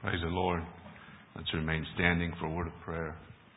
Praise the Lord. Let's remain standing for a word of prayer.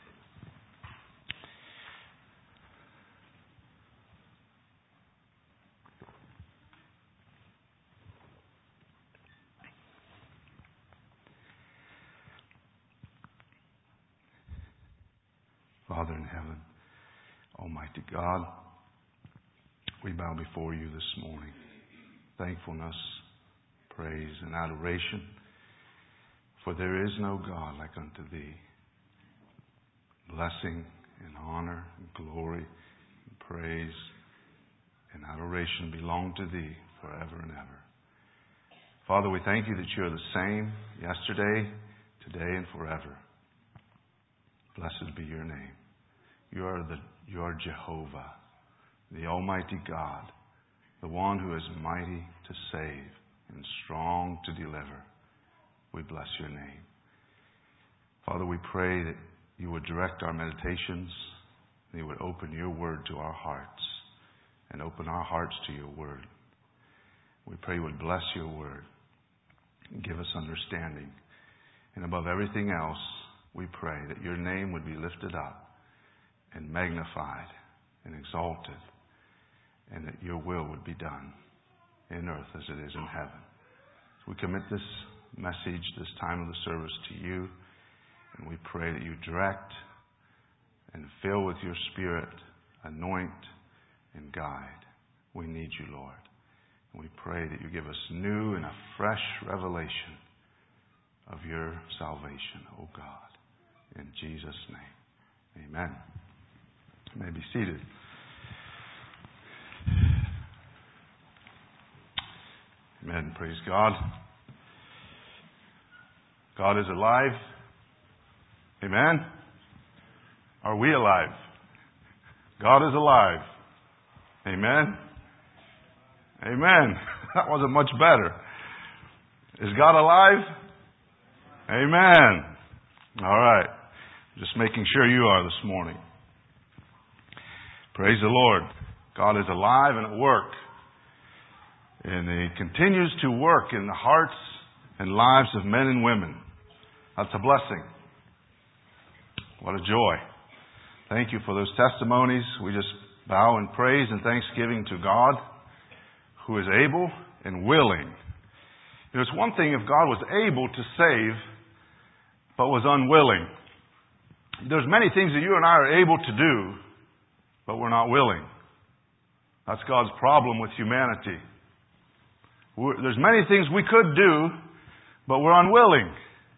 Father in heaven, Almighty God, we bow before you this morning. Thankfulness, praise, and adoration. For there is no God like unto thee. Blessing and honor and glory and praise and adoration belong to thee forever and ever. Father, we thank you that you are the same yesterday, today, and forever. Blessed be your name. You are Jehovah, the Almighty God, the one who is mighty to save and strong to deliver. We bless your name. Father, we pray that you would direct our meditations, that you would open your word to our hearts and open our hearts to your word. We pray you would bless your word and give us understanding. And above everything else, we pray that your name would be lifted up and magnified and exalted, and that your will would be done in earth as it is in heaven. So we commit this message, this time of the service to you, and we pray that you direct and fill with your Spirit, anoint and guide. We need you, Lord. And we pray that you give us new and a fresh revelation of your salvation, O God. In Jesus' name, amen. You may be seated. Amen. Praise God. God is alive. Amen. Are we alive? God is alive. Amen. Amen. That wasn't much better. Is God alive? Amen. All right. Just making sure you are this morning. Praise the Lord. God is alive and at work. And He continues to work in the hearts and lives of men and women. That's a blessing. What a joy. Thank you for those testimonies. We just bow in praise and thanksgiving to God, who is able and willing. It's one thing if God was able to save, but was unwilling. There's many things that you and I are able to do, but we're not willing. That's God's problem with humanity. There's many things we could do, but we're unwilling.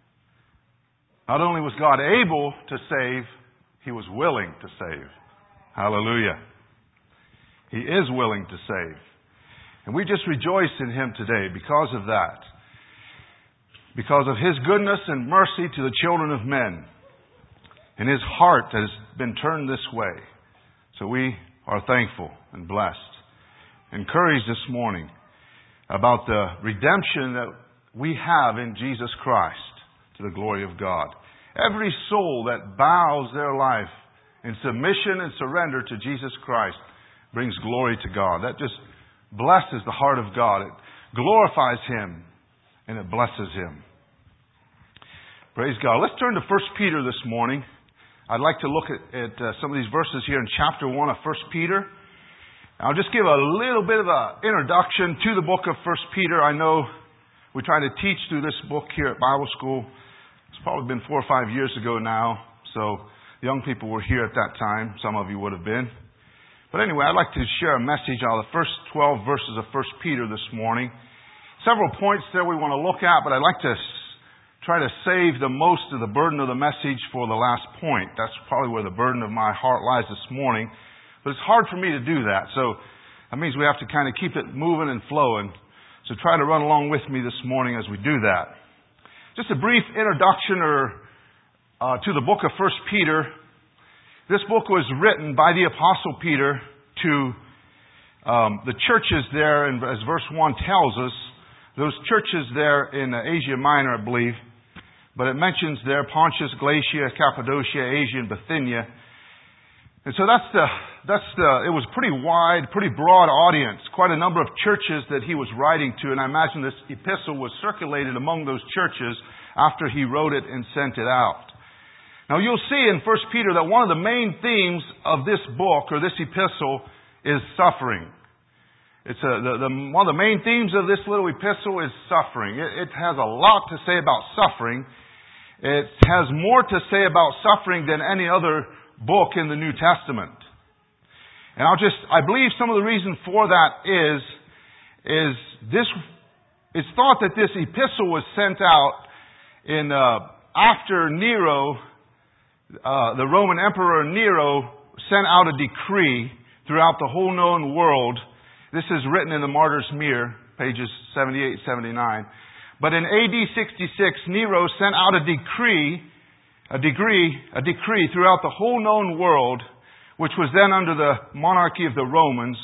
Not only was God able to save, He was willing to save. Hallelujah. He is willing to save. And we just rejoice in Him today because of that. Because of His goodness and mercy to the children of men. And His heart has been turned this way. So we are thankful and blessed. Encouraged this morning about the redemption that we have in Jesus Christ to the glory of God. Every soul that bows their life in submission and surrender to Jesus Christ brings glory to God. That just blesses the heart of God. It glorifies Him and it blesses Him. Praise God. Let's turn to 1 Peter this morning. I'd like to look at some of these verses here in chapter 1 of 1 Peter. I'll just give a little bit of an introduction to the book of 1 Peter. I know we try to teach through this book here at Bible school. It's probably been 4 or 5 years ago now, so young people were here at that time. Some of you would have been. But anyway, I'd like to share a message out of the first 12 verses of 1 Peter this morning. Several points there we want to look at, but I'd like to try to save the most of the burden of the message for the last point. That's probably where the burden of my heart lies this morning. But it's hard for me to do that. So that means we have to kind of keep it moving and flowing. So try to run along with me this morning as we do that. Just a brief introduction to the book of 1 Peter. This book was written by the Apostle Peter to the churches there, and as verse 1 tells us, those churches there in Asia Minor, I believe. But it mentions there Pontus, Galatia, Cappadocia, Asia, and Bithynia. And so that's it was pretty wide, pretty broad audience, quite a number of churches that he was writing to, and I imagine this epistle was circulated among those churches after he wrote it and sent it out. Now you'll see in 1 Peter that one of the main themes of this book, or this epistle, is suffering. It's one of the main themes of this little epistle is suffering. It has a lot to say about suffering. It has more to say about suffering than any other book in the New Testament. And I believe some of the reason for that is this, it's thought that this epistle was sent out after Nero, the Roman Emperor Nero sent out a decree throughout the whole known world. This is written in the Martyr's Mirror, pages 78, 79. But in AD 66, Nero sent out a decree throughout the whole known world, which was then under the monarchy of the Romans.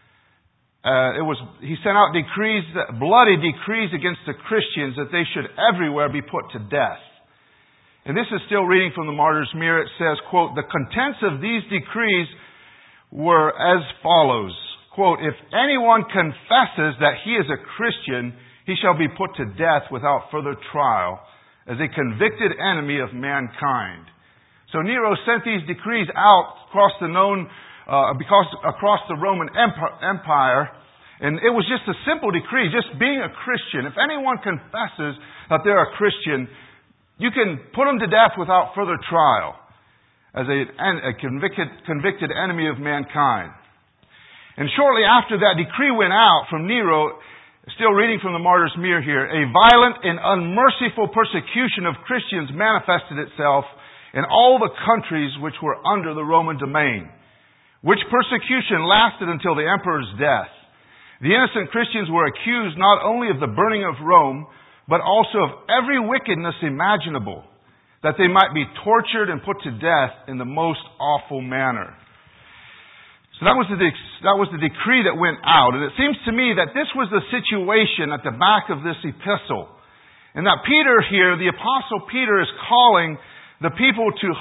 He sent out bloody decrees against the Christians that they should everywhere be put to death. And this is still reading from the Martyr's Mirror. It says, quote, "The contents of these decrees were as follows. Quote, if anyone confesses that he is a Christian, he shall be put to death without further trial as a convicted enemy of mankind." So Nero sent these decrees out across the Roman Empire, and it was just a simple decree, just being a Christian. If anyone confesses that they're a Christian, you can put them to death without further trial as a convicted enemy of mankind. And shortly after that decree went out from Nero, still reading from the Martyr's Mirror here, a violent and unmerciful persecution of Christians manifested itself in all the countries which were under the Roman domain, which persecution lasted until the emperor's death. The innocent Christians were accused not only of the burning of Rome, but also of every wickedness imaginable, that they might be tortured and put to death in the most awful manner. So that was the decree that went out. And it seems to me that this was the situation at the back of this epistle. And that Peter here, the Apostle Peter, is calling the people to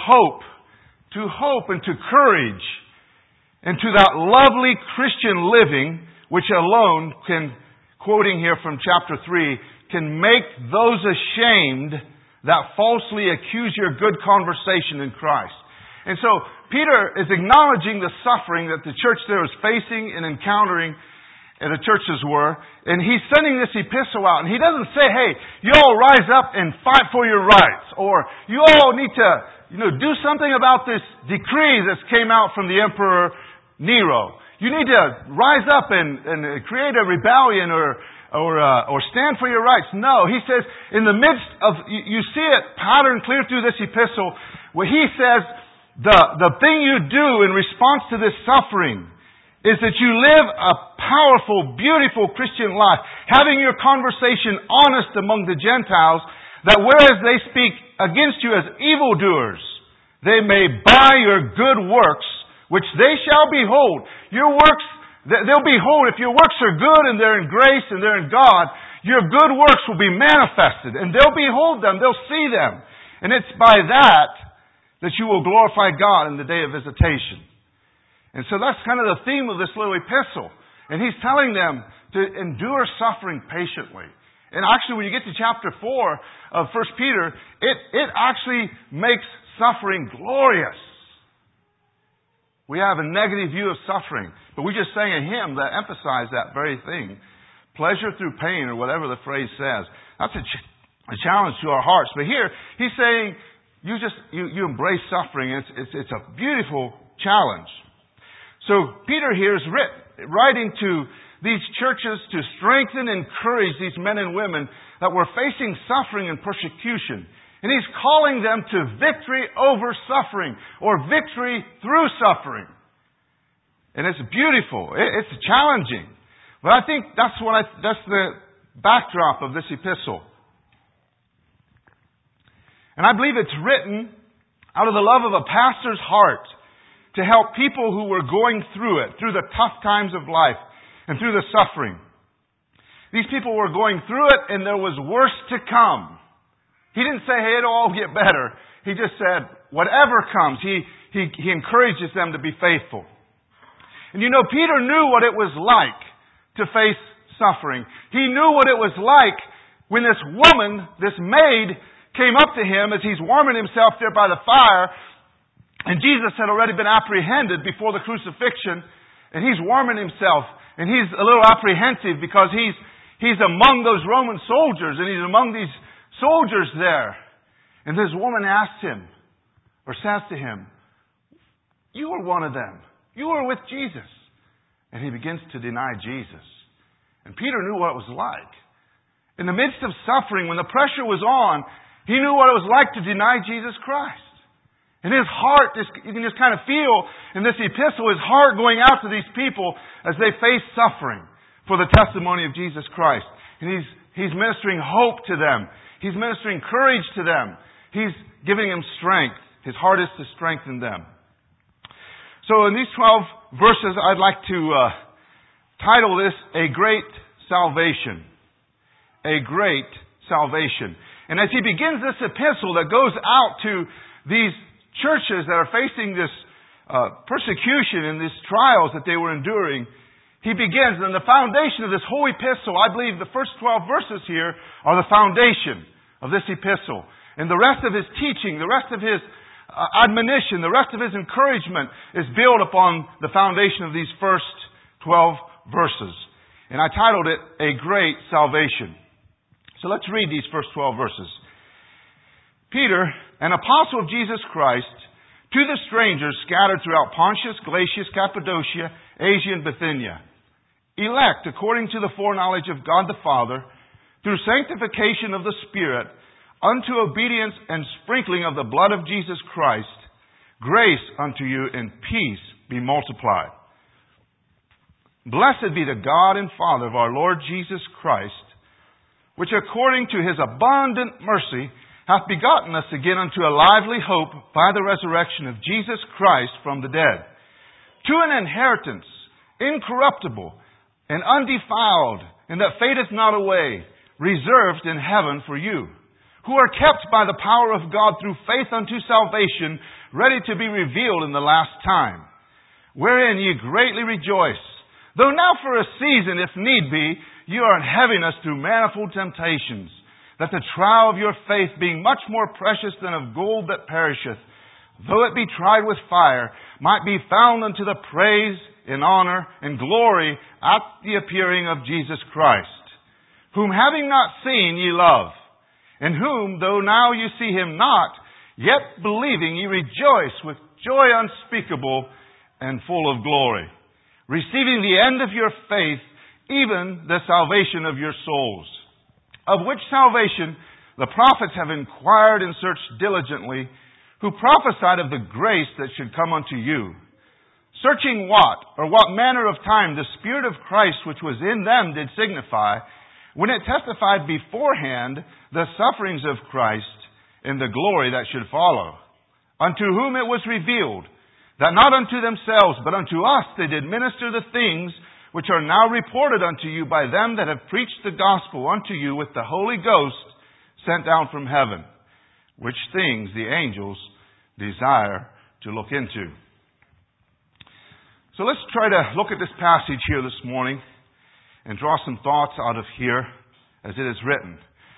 hope and to courage, and to that lovely Christian living, which alone can, quoting here from chapter 3, can make those ashamed that falsely accuse your good conversation in Christ. And so, Peter is acknowledging the suffering that the church there was facing and encountering, and the churches were, and he's sending this epistle out, and he doesn't say, hey, you all rise up and fight for your rights, or you all need to, do something about this decree that came out from the Emperor Nero. You need to rise up and create a rebellion or stand for your rights. No, he says, in the midst of, you see it patterned clear through this epistle, where he says, the thing you do in response to this suffering is that you live a powerful, beautiful Christian life, having your conversation honest among the Gentiles, that whereas they speak against you as evildoers, they may buy your good works, which they shall behold. Your works, they'll behold, if your works are good and they're in grace and they're in God, your good works will be manifested, and they'll behold them, they'll see them. And it's by that you will glorify God in the day of visitation. And so that's kind of the theme of this little epistle. And he's telling them to endure suffering patiently. And actually, when you get to chapter 4 of 1 Peter, it actually makes suffering glorious. We have a negative view of suffering, but we just sang a hymn that emphasized that very thing. Pleasure through pain, or whatever the phrase says. That's a challenge to our hearts. But here, he's saying, you embrace suffering. It's a beautiful challenge. So Peter here is writing to these churches to strengthen and encourage these men and women that were facing suffering and persecution. And he's calling them to victory over suffering, or victory through suffering. And it's beautiful. It's challenging. But I think that's the backdrop of this epistle. And I believe it's written out of the love of a pastor's heart to help people who were going through it, through the tough times of life and through the suffering. These people were going through it, and there was worse to come. He didn't say, hey, it'll all get better. He just said, whatever comes, he encourages them to be faithful. And you know, Peter knew what it was like to face suffering. He knew what it was like when this woman, this maid, came up to him as he's warming himself there by the fire. And Jesus had already been apprehended before the crucifixion. And he's warming himself. And he's a little apprehensive because he's among those Roman soldiers. And he's among these soldiers there. And this woman asks him, or says to him, "You are one of them. You are with Jesus." And he begins to deny Jesus. And Peter knew what it was like. In the midst of suffering, when the pressure was on, he knew what it was like to deny Jesus Christ. And his heart, you can just kind of feel in this epistle, his heart going out to these people as they face suffering for the testimony of Jesus Christ. And he's ministering hope to them. He's ministering courage to them. He's giving them strength. His heart is to strengthen them. So in these 12 verses, I'd like to title this, A Great Salvation. A Great Salvation. And as he begins this epistle that goes out to these churches that are facing this persecution and these trials that they were enduring, he begins, and the foundation of this whole epistle, I believe the first 12 verses here are the foundation of this epistle. And the rest of his teaching, the rest of his admonition, the rest of his encouragement is built upon the foundation of these first 12 verses. And I titled it, A Great Salvation. So let's read these first 12 verses. Peter, an apostle of Jesus Christ, to the strangers scattered throughout Pontus, Galatia, Cappadocia, Asia, and Bithynia, elect according to the foreknowledge of God the Father, through sanctification of the Spirit, unto obedience and sprinkling of the blood of Jesus Christ, grace unto you and peace be multiplied. Blessed be the God and Father of our Lord Jesus Christ, which according to His abundant mercy hath begotten us again unto a lively hope by the resurrection of Jesus Christ from the dead, to an inheritance incorruptible and undefiled, and that fadeth not away, reserved in heaven for you, who are kept by the power of God through faith unto salvation, ready to be revealed in the last time, wherein ye greatly rejoice, though now for a season, if need be, you are in heaviness through manifold temptations, that the trial of your faith, being much more precious than of gold that perisheth, though it be tried with fire, might be found unto the praise and honor and glory at the appearing of Jesus Christ, whom having not seen ye love, and whom, though now you see Him not, yet believing ye rejoice with joy unspeakable and full of glory, receiving the end of your faith, even the salvation of your souls, of which salvation the prophets have inquired and searched diligently, who prophesied of the grace that should come unto you, searching what manner of time the Spirit of Christ which was in them did signify, when it testified beforehand the sufferings of Christ and the glory that should follow, unto whom it was revealed, that not unto themselves, but unto us they did minister the things which are now reported unto you by them that have preached the gospel unto you with the Holy Ghost sent down from heaven, which things the angels desire to look into. So let's try to look at this passage here this morning and draw some thoughts out of here as it is written.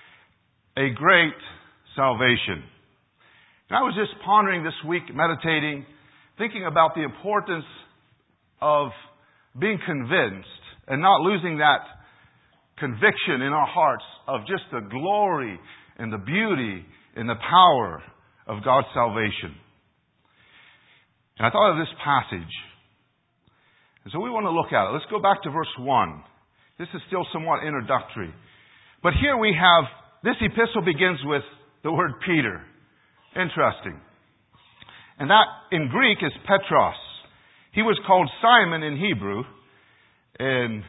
A great salvation. And I was just pondering this week, meditating, thinking about the importance of being convinced and not losing that conviction in our hearts of just the glory and the beauty and the power of God's salvation. And I thought of this passage. And so we want to look at it. Let's go back to verse 1. This is still somewhat introductory. But here we have, this epistle begins with the word Peter. Interesting. And that in Greek is Petros. He was called Simon in Hebrew. And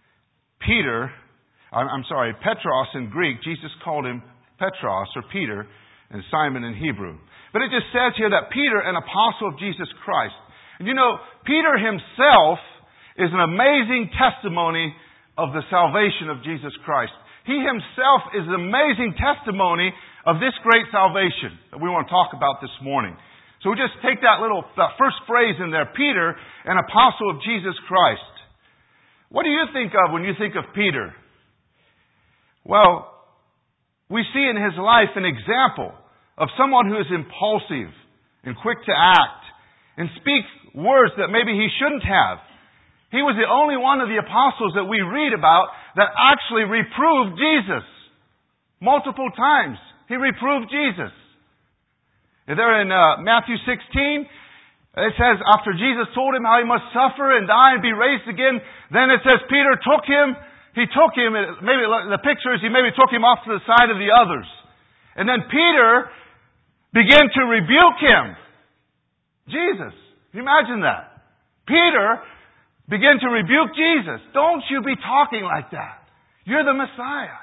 Petros in Greek, Jesus called him Petros or Peter, and Simon in Hebrew. But it just says here that Peter, an apostle of Jesus Christ. And you know, Peter himself is an amazing testimony of the salvation of Jesus Christ. He himself is an amazing testimony of this great salvation that we want to talk about this morning. So we just take that first phrase in there, Peter, an apostle of Jesus Christ. What do you think of when you think of Peter? Well, we see in his life an example of someone who is impulsive and quick to act and speak words that maybe he shouldn't have. He was the only one of the apostles that we read about that actually reproved Jesus. Multiple times he reproved Jesus. There in Matthew 16, it says after Jesus told him how he must suffer and die and be raised again, then it says Peter took him. He took him, maybe the picture is he maybe took him off to the side of the others. And then Peter began to rebuke him. Jesus. Can you imagine that? Peter began to rebuke Jesus. Don't you be talking like that. You're the Messiah.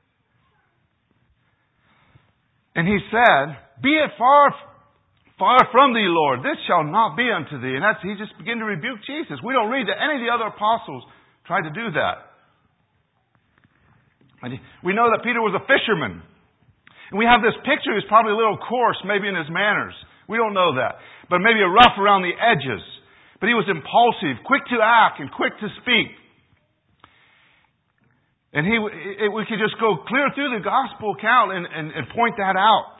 And he said, be it far from thee, Lord. This shall not be unto thee. And he just began to rebuke Jesus. We don't read that any of the other apostles tried to do that. And we know that Peter was a fisherman. And we have this picture. He's probably a little coarse, maybe in his manners. We don't know that. But maybe rough around the edges. But he was impulsive, quick to act, and quick to speak. And we could just go clear through the gospel account and point that out.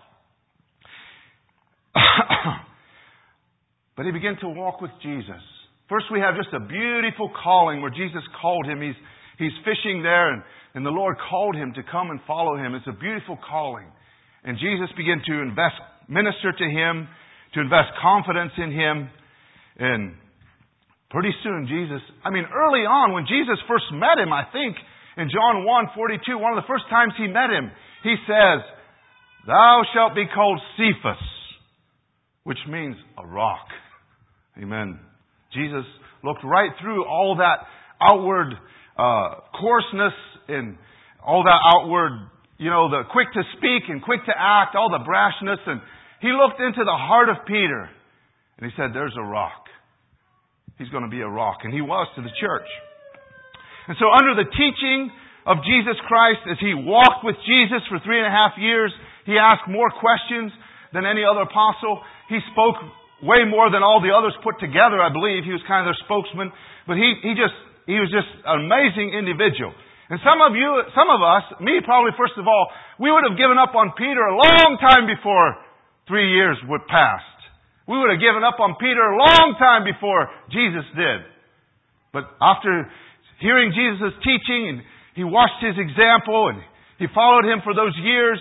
But he began to walk with Jesus. First we have just a beautiful calling where Jesus called him. He's fishing there and the Lord called him to come and follow him. It's a beautiful calling. And Jesus began to minister to him, to invest confidence in him. And pretty soon early on when Jesus first met him, I think, in John 1:42, one of the first times he met him, he says, thou shalt be called Cephas, which means a rock. Amen. Jesus looked right through all that outward coarseness and all that outward, the quick to speak and quick to act, all the brashness. And he looked into the heart of Peter and he said, there's a rock. He's going to be a rock. And he was to the church. And so under the teaching of Jesus Christ, as he walked with Jesus for 3.5 years, he asked more questions than any other apostle. He spoke way more than all the others put together, I believe. He was kind of their spokesman. But he was just an amazing individual. And some of us, me probably first of all, we would have given up on Peter a long time before 3 years would passed. We would have given up on Peter a long time before Jesus did. But after hearing Jesus' teaching, and he watched his example, and he followed him for those years,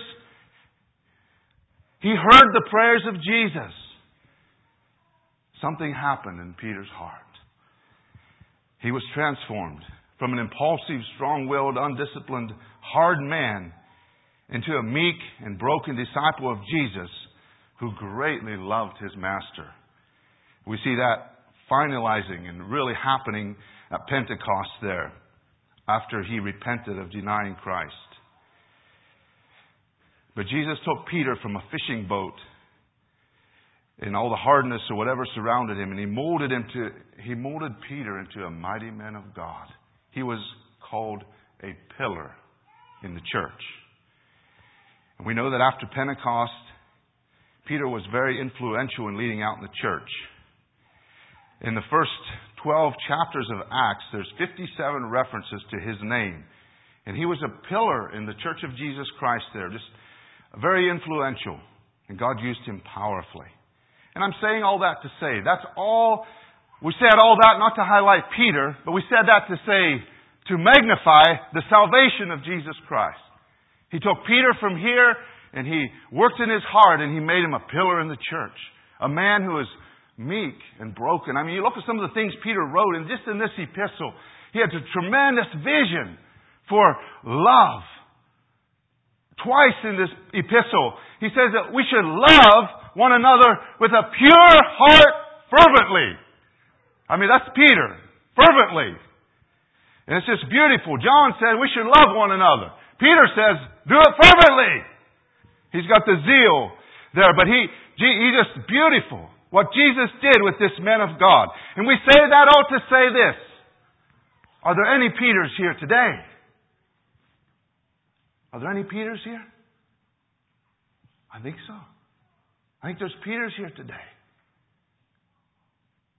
he heard the prayers of Jesus. Something happened in Peter's heart. He was transformed from an impulsive, strong-willed, undisciplined, hard man into a meek and broken disciple of Jesus who greatly loved his master. We see that finalizing and really happening at Pentecost there, after he repented of denying Christ. But Jesus took Peter from a fishing boat and all the hardness or whatever surrounded him, and he molded Peter into a mighty man of God. He was called a pillar in the church. And we know that after Pentecost, Peter was very influential in leading out in the church. In the first 12 chapters of Acts, there's 57 references to his name. And he was a pillar in the church of Jesus Christ there, just very influential. And God used him powerfully. And I'm saying all that to say, that's all, we said all that not to highlight Peter, but we said that to say, to magnify the salvation of Jesus Christ. He took Peter from here, and he worked in his heart, and he made him a pillar in the church. A man who is meek and broken. I mean, you look at some of the things Peter wrote, and just in this epistle, he had a tremendous vision for love. Twice in this epistle, he says that we should love one another with a pure heart fervently. I mean, that's Peter. Fervently. And it's just beautiful. John said we should love one another. Peter says, do it fervently. He's got the zeal there, but he just beautiful. What Jesus did with this man of God. And we say that all to say this. Are there any Peters here today? Are there any Peters here? I think so. I think there's Peters here today.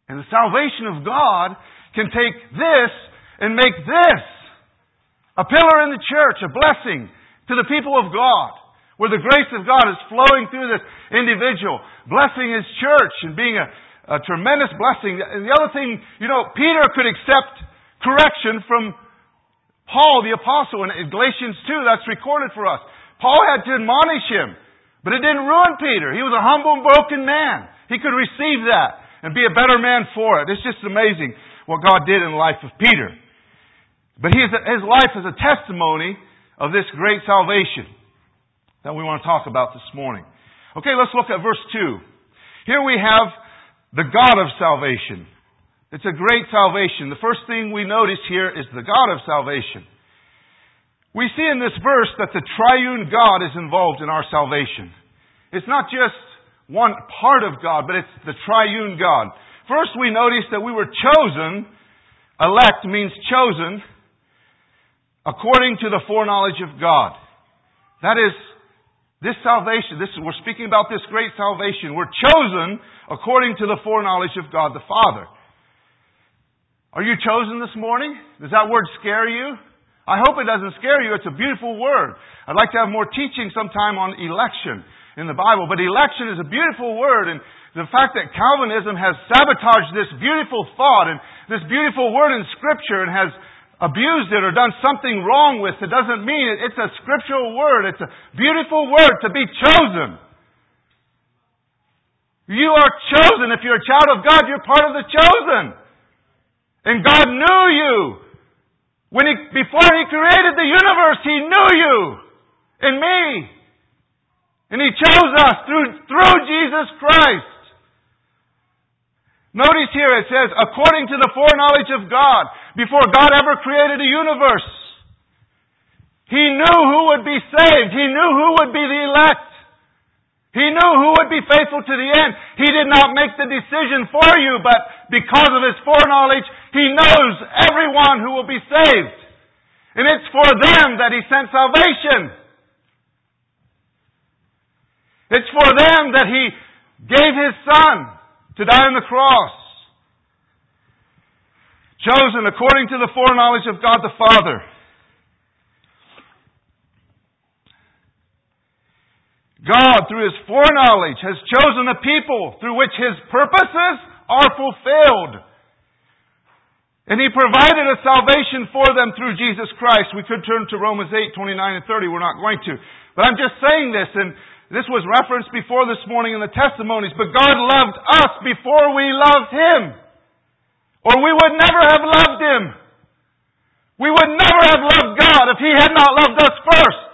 And the salvation of God can take this and make this a pillar in the church, a blessing to the people of God, where the grace of God is flowing through this individual, blessing His church and being a tremendous blessing. And the other thing, Peter could accept correction from Paul the Apostle. In Galatians 2, that's recorded for us. Paul had to admonish him, but it didn't ruin Peter. He was a humble and broken man. He could receive that and be a better man for it. It's just amazing what God did in the life of Peter. But his life is a testimony of this great salvation that we want to talk about this morning. Okay, let's look at verse 2. Here we have the God of salvation. It's a great salvation. The first thing we notice here is the God of salvation. We see in this verse that the triune God is involved in our salvation. It's not just one part of God, but it's the triune God. First, we notice that we were chosen. Elect means chosen according to the foreknowledge of God. That is, this salvation, we're speaking about this great salvation. We're chosen according to the foreknowledge of God the Father. Are you chosen this morning? Does that word scare you? I hope it doesn't scare you. It's a beautiful word. I'd like to have more teaching sometime on election in the Bible. But election is a beautiful word. And the fact that Calvinism has sabotaged this beautiful thought and this beautiful word in Scripture and has abused it or done something wrong with it doesn't mean it. It's a scriptural word. It's a beautiful word to be chosen. You are chosen. If you're a child of God, you're part of the chosen. And God knew you. Before He created the universe, He knew you and me. And He chose us through Jesus Christ. Notice here it says, according to the foreknowledge of God, before God ever created a universe, He knew who would be saved. He knew who would be the elect. He knew who would be faithful to the end. He did not make the decision for you, but because of His foreknowledge, He knows everyone who will be saved. And it's for them that He sent salvation. It's for them that He gave His Son to die on the cross. Chosen according to the foreknowledge of God the Father. God, through His foreknowledge, has chosen a people through which His purposes are fulfilled. And He provided a salvation for them through Jesus Christ. We could turn to Romans 8:29 and 30. We're not going to. But I'm just saying this, and this was referenced before this morning in the testimonies. But God loved us before we loved Him. Or we would never have loved Him. We would never have loved God if He had not loved us first.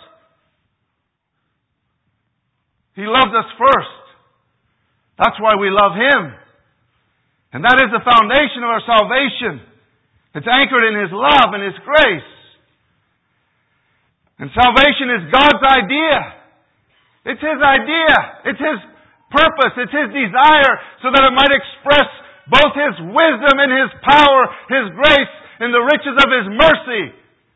He loved us first. That's why we love Him. And that is the foundation of our salvation. It's anchored in His love and His grace. And salvation is God's idea. It's His idea. It's His purpose. It's His desire so that it might express both His wisdom and His power, His grace, and the riches of His mercy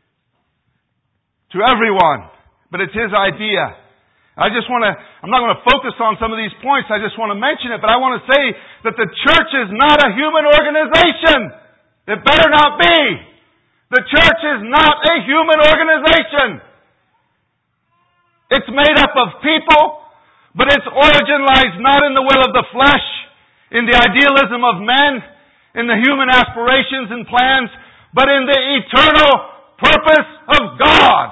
to everyone. But it's His idea. I'm not going to focus on some of these points. I just want to mention it. But I want to say that the church is not a human organization. It better not be. The church is not a human organization. It's made up of people, but its origin lies not in the will of the flesh, in the idealism of men, in the human aspirations and plans, but in the eternal purpose of God.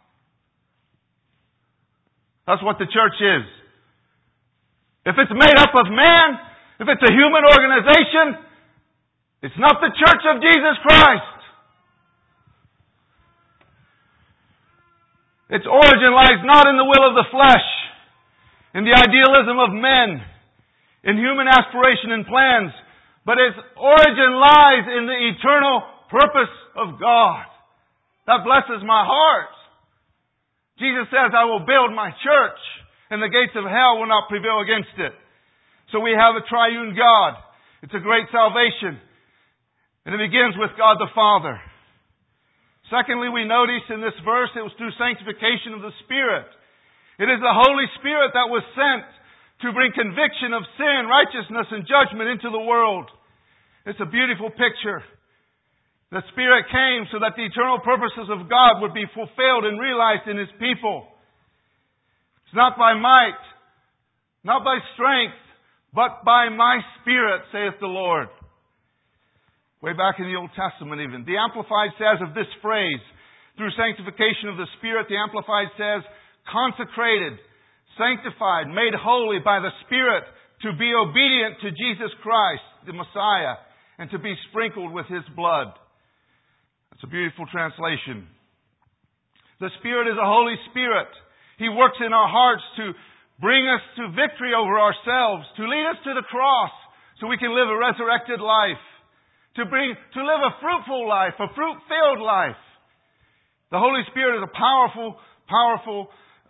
That's what the church is. If it's made up of man, if it's a human organization, it's not the church of Jesus Christ. Its origin lies not in the will of the flesh, in the idealism of men, in human aspiration and plans, but its origin lies in the eternal purpose of God. That blesses my heart. Jesus says, I will build my church, and the gates of hell will not prevail against it. So we have a triune God. It's a great salvation. And it begins with God the Father. Secondly, we notice in this verse, it was through sanctification of the Spirit. It is the Holy Spirit that was sent to bring conviction of sin, righteousness, and judgment into the world. It's a beautiful picture. The Spirit came so that the eternal purposes of God would be fulfilled and realized in His people. It's not by might, not by strength, but by my Spirit, saith the Lord. Way back in the Old Testament even. The Amplified says of this phrase, through sanctification of the Spirit, the Amplified says, consecrated, sanctified, made holy by the Spirit to be obedient to Jesus Christ, the Messiah, and to be sprinkled with His blood. That's a beautiful translation. The Spirit is a Holy Spirit. He works in our hearts to bring us to victory over ourselves, to lead us to the cross so we can live a resurrected life, to live a fruitful life, a fruit-filled life. The Holy Spirit is a powerful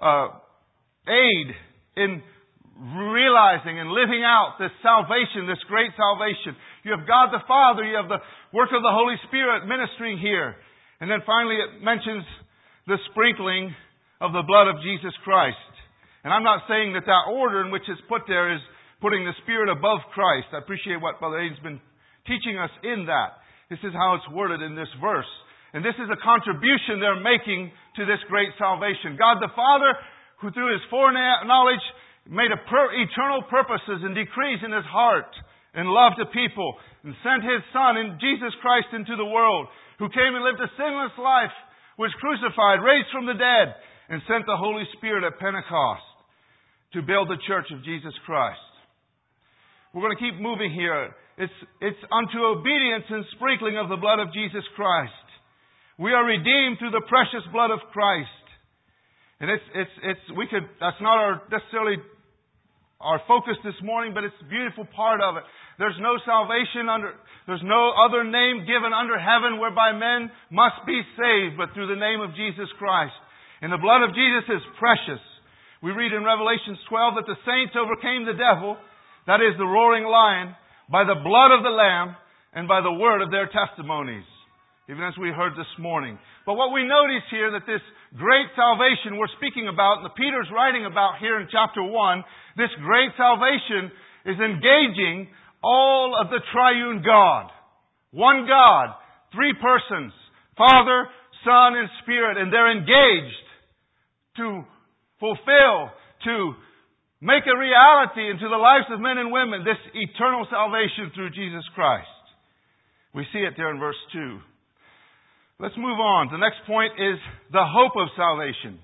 aid in realizing and living out this salvation, this great salvation. You have God the Father, you have the work of the Holy Spirit ministering here. And then finally it mentions the sprinkling of the blood of Jesus Christ. And I'm not saying that order in which it's put there is putting the Spirit above Christ. I appreciate what Brother Aiden's been teaching us in that. This is how it's worded in this verse. And this is a contribution they're making to this great salvation. God the Father, who through His foreknowledge made eternal purposes and decrees in His heart and love to people, and sent His Son, in Jesus Christ, into the world, who came and lived a sinless life, was crucified, raised from the dead, and sent the Holy Spirit at Pentecost to build the church of Jesus Christ. We're going to keep moving here. It's unto obedience and sprinkling of the blood of Jesus Christ. We are redeemed through the precious blood of Christ. And that's not necessarily our focus this morning, but it's a beautiful part of it. There's no there's no other name given under heaven whereby men must be saved, but through the name of Jesus Christ. And the blood of Jesus is precious. We read in Revelation 12 that the saints overcame the devil, that is the roaring lion, by the blood of the Lamb and by the word of their testimonies. Even as we heard this morning. But what we notice here, that this great salvation we're speaking about, and Peter's writing about here in chapter 1, this great salvation is engaging all of the triune God. One God, three persons, Father, Son, and Spirit, and they're engaged to fulfill, to make a reality into the lives of men and women, this eternal salvation through Jesus Christ. We see it there in verse 2. Let's move on. The next point is the hope of salvation.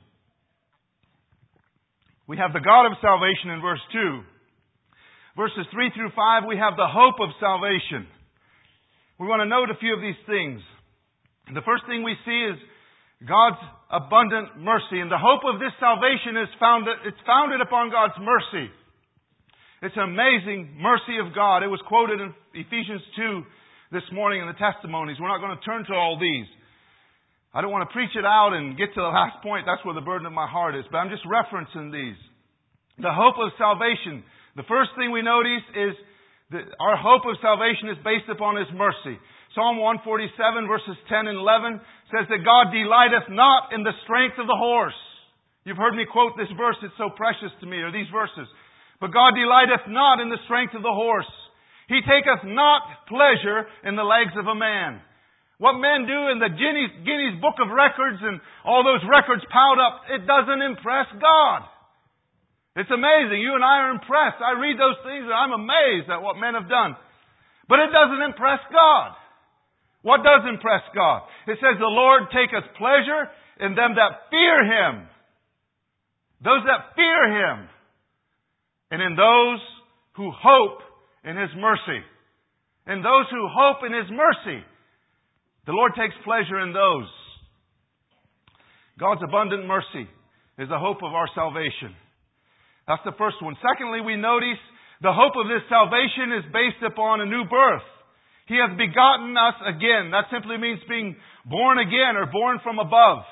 We have the God of salvation in verse 2. Verses 3 through 5, we have the hope of salvation. We want to note a few of these things. The first thing we see is God's abundant mercy. And the hope of this salvation is founded upon God's mercy. It's an amazing mercy of God. It was quoted in Ephesians 2 this morning in the testimonies. We're not going to turn to all these. I don't want to preach it out and get to the last point. That's where the burden of my heart is. But I'm just referencing these. The hope of salvation. The first thing we notice is that our hope of salvation is based upon His mercy. Psalm 147 verses 10 and 11 says that God delighteth not in the strength of the horse. You've heard me quote this verse. It's so precious to me, or these verses. But God delighteth not in the strength of the horse. He taketh not pleasure in the legs of a man. What men do in the Guinness Book of Records and all those records piled up, it doesn't impress God. It's amazing. You and I are impressed. I read those things and I'm amazed at what men have done. But it doesn't impress God. What does impress God? It says the Lord taketh pleasure in them that fear Him. Those that fear Him. And in those who hope in His mercy. In those who hope in His mercy. The Lord takes pleasure in those. God's abundant mercy is the hope of our salvation. That's the first one. Secondly, we notice the hope of this salvation is based upon a new birth. He has begotten us again. That simply means being born again or born from above.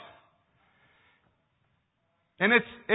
And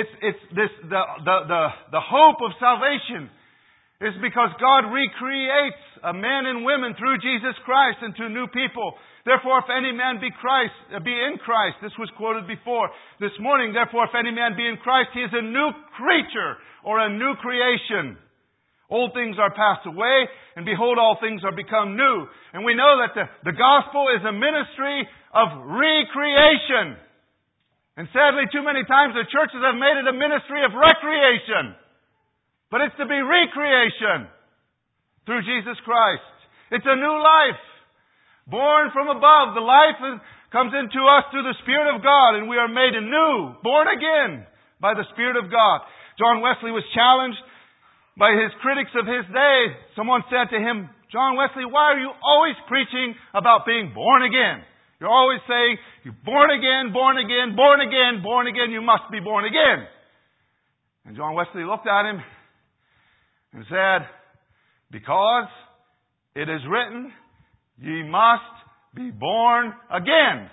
the hope of salvation is because God recreates men and women through Jesus Christ into new people. Therefore, if any man be in Christ, this was quoted before this morning. Therefore, if any man be in Christ, he is a new creature or a new creation. Old things are passed away, and behold, all things are become new. And we know that the gospel is a ministry of recreation. And sadly, too many times the churches have made it a ministry of recreation. But it's to be recreation through Jesus Christ. It's a new life. Born from above. The life comes into us through the Spirit of God, and we are made anew, born again by the Spirit of God. John Wesley was challenged by his critics of his day. Someone said to him, John Wesley, why are you always preaching about being born again? You're always saying, you're born again, born again, born again, born again, you must be born again. And John Wesley looked at him and said, because it is written, ye must be born again.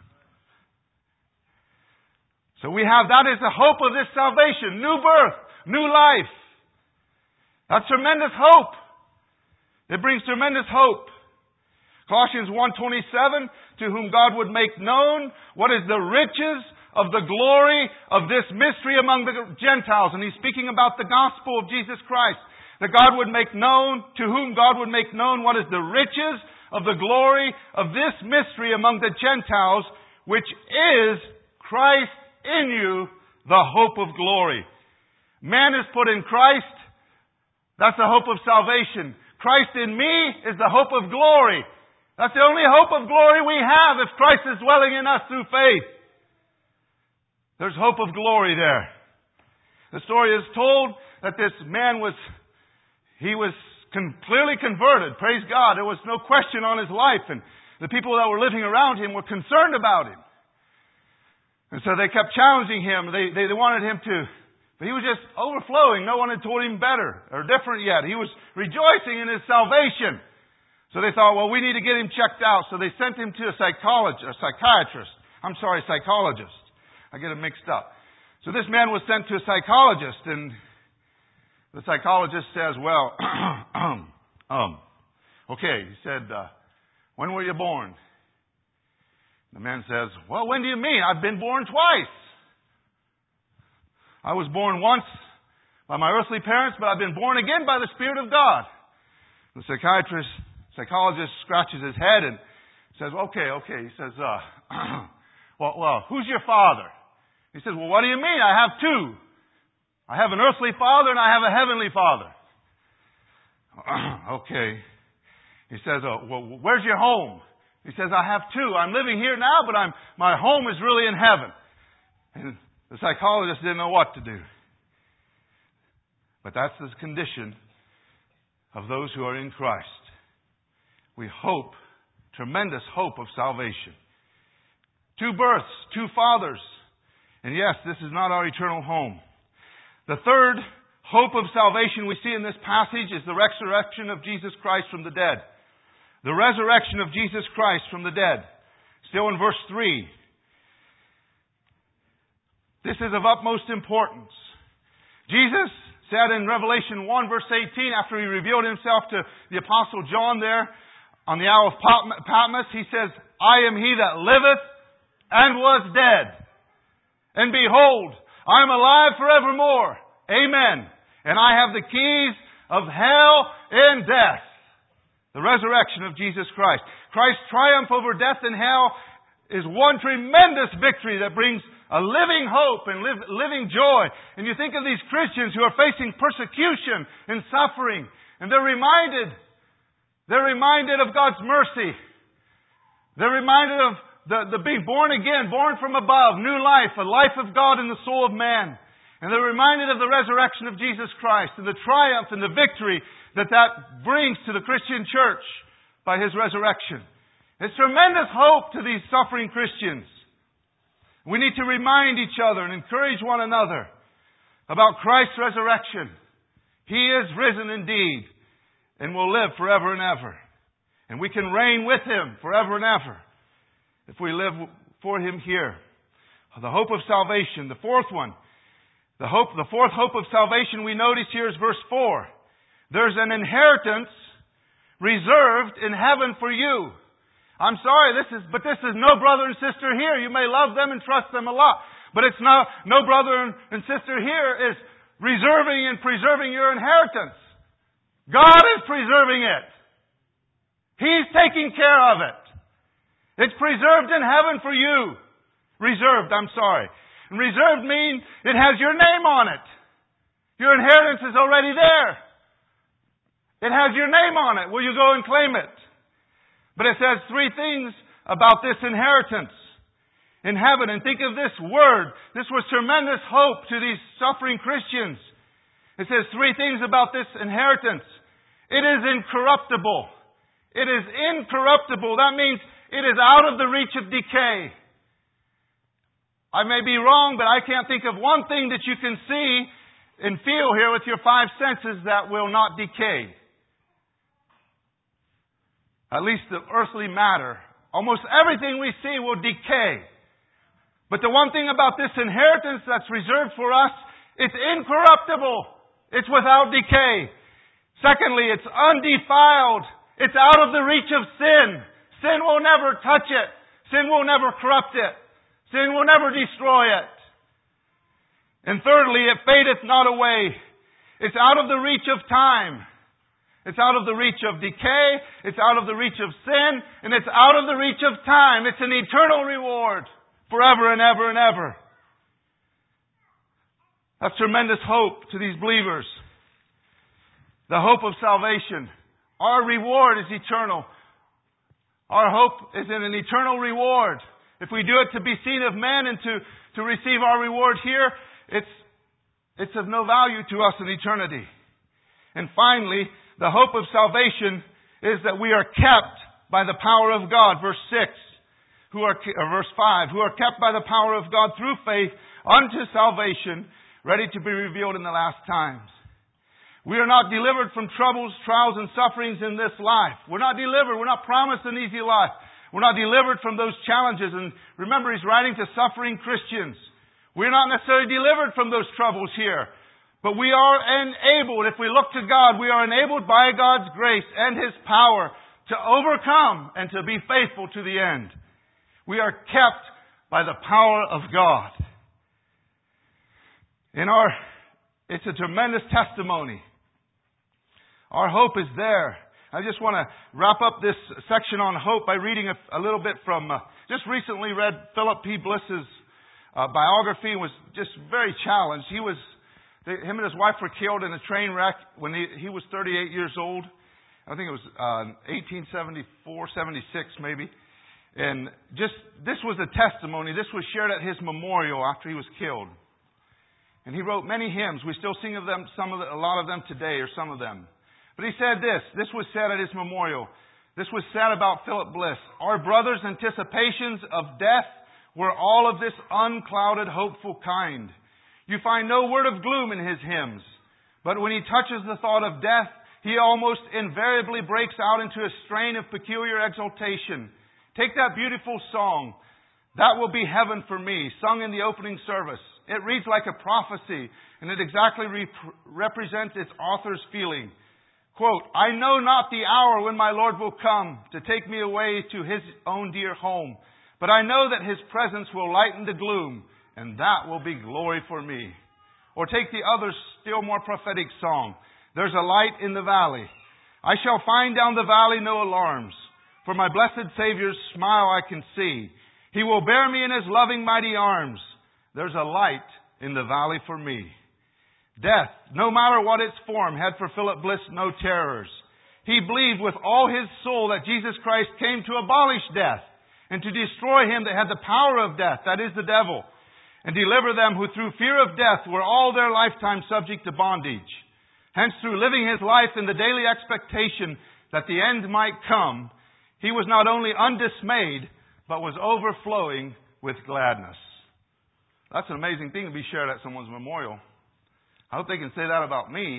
So we have, that is the hope of this salvation. New birth, new life. That's tremendous hope. It brings tremendous hope. Colossians 1:27, to whom God would make known what is the riches of the glory of this mystery among the Gentiles. And he's speaking about the gospel of Jesus Christ. That God would make known, to whom God would make known what is the riches of the glory of this mystery among the Gentiles, which is Christ in you, the hope of glory. Man is put in Christ. That's the hope of salvation. Christ in me is the hope of glory. That's the only hope of glory we have if Christ is dwelling in us through faith. There's hope of glory there. The story is told that this man was clearly converted. Praise God. There was no question on his life, and the people that were living around him were concerned about him. And so they kept challenging him. They wanted him to, but he was just overflowing. No one had told him better or different yet. He was rejoicing in his salvation. So they thought, well, we need to get him checked out. So they sent him to a psychologist. I get it mixed up. So this man was sent to a psychologist, and the psychologist says, well, okay. He said, when were you born? The man says, well, when do you mean? I've been born twice. I was born once by my earthly parents, but I've been born again by the Spirit of God. The psychologist scratches his head and says, okay. He says, well, who's your father? He says, well, what do you mean? I have two. I have an earthly father and I have a heavenly father. Okay. He says, well, where's your home? He says, I have two. I'm living here now, but my home is really in heaven. And the psychologist didn't know what to do. But that's the condition of those who are in Christ. We hope, tremendous hope of salvation. Two births, two fathers. And yes, this is not our eternal home. The third hope of salvation we see in this passage is the resurrection of Jesus Christ from the dead. The resurrection of Jesus Christ from the dead. Still in verse 3. This is of utmost importance. Jesus said in Revelation 1 verse 18, after He revealed Himself to the Apostle John there on the Isle of Patmos, He says, I am He that liveth and was dead. And behold, I am alive forevermore. Amen. And I have the keys of hell and death. The resurrection of Jesus Christ. Christ's triumph over death and hell is one tremendous victory that brings a living hope and living joy. And you think of these Christians who are facing persecution and suffering, and they're reminded of God's mercy. They're reminded of the being born again, born from above, new life, a life of God in the soul of man. And they're reminded of the resurrection of Jesus Christ and the triumph and the victory that brings to the Christian church by His resurrection. It's tremendous hope to these suffering Christians. We need to remind each other and encourage one another about Christ's resurrection. He is risen indeed and will live forever and ever. And we can reign with Him forever and ever if we live for Him here. The hope of salvation. The fourth one. The fourth hope of salvation we notice here is verse 4. There's an inheritance reserved in heaven for you. I'm sorry, this is no brother and sister here. You may love them and trust them a lot. But it's no brother and sister here is reserving and preserving your inheritance. God is preserving it. He's taking care of it. It's preserved in heaven for you. Reserved, I'm sorry. And reserved means it has your name on it. Your inheritance is already there. It has your name on it. Will you go and claim it? But it says three things about this inheritance in heaven. And think of this word. This was tremendous hope to these suffering Christians. It says three things about this inheritance. It is incorruptible. It is incorruptible. That means it is out of the reach of decay. I may be wrong, but I can't think of one thing that you can see and feel here with your five senses that will not decay. At least the earthly matter. Almost everything we see will decay. But the one thing about this inheritance that's reserved for us, it's incorruptible. It's without decay. Secondly, it's undefiled. It's out of the reach of sin. Sin will never touch it. Sin will never corrupt it. Sin will never destroy it. And thirdly, it fadeth not away. It's out of the reach of time. It's out of the reach of decay. It's out of the reach of sin. And it's out of the reach of time. It's an eternal reward forever and ever and ever. That's tremendous hope to these believers. The hope of salvation. Our reward is eternal. Our hope is in an eternal reward. If we do it to be seen of men and to receive our reward here, it's of no value to us in eternity. And finally, the hope of salvation is that we are kept by the power of God. Verse 6, verse 5, who are kept by the power of God through faith unto salvation, ready to be revealed in the last times. We are not delivered from troubles, trials, and sufferings in this life. We're not delivered. We're not promised an easy life. We're not delivered from those challenges. And remember, he's writing to suffering Christians. We're not necessarily delivered from those troubles here. But we are enabled, if we look to God, we are enabled by God's grace and His power to overcome and to be faithful to the end. We are kept by the power of God. It's a tremendous testimony. Our hope is there. I just want to wrap up this section on hope by reading a little bit from, just recently read Philip P. Bliss's biography and was just very challenged. Him and his wife were killed in a train wreck when he was 38 years old. I think it was 1874, 76 maybe. And this was a testimony. This was shared at his memorial after he was killed. And he wrote many hymns. We still sing of them, a lot of them today, or some of them. But he said this. This was said at his memorial. This was said about Philip Bliss. Our brother's anticipations of death were all of this unclouded, hopeful kind. You find no word of gloom in his hymns. But when he touches the thought of death, he almost invariably breaks out into a strain of peculiar exultation. Take that beautiful song, That Will Be Heaven for Me, sung in the opening service. It reads like a prophecy, and it exactly represents its author's feeling. Quote, I know not the hour when my Lord will come to take me away to His own dear home, but I know that His presence will lighten the gloom, and that will be glory for me. Or take the other still more prophetic song, There's a Light in the Valley. I shall find down the valley no alarms, for my blessed Savior's smile I can see. He will bear me in His loving mighty arms. There's a light in the valley for me. Death, no matter what its form, had for Philip Bliss no terrors. He believed with all his soul that Jesus Christ came to abolish death and to destroy him that had the power of death, that is the devil, and deliver them who through fear of death were all their lifetime subject to bondage. Hence, through living his life in the daily expectation that the end might come, he was not only undismayed, but was overflowing with gladness. That's an amazing thing to be shared at someone's memorial. I hope they can say that about me.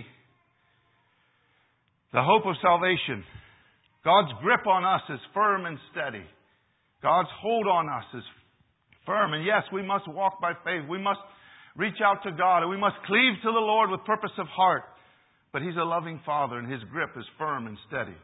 The hope of salvation. God's grip on us is firm and steady. God's hold on us is firm. And yes, we must walk by faith. We must reach out to God. And we must cleave to the Lord with purpose of heart. But He's a loving Father, and His grip is firm and steady.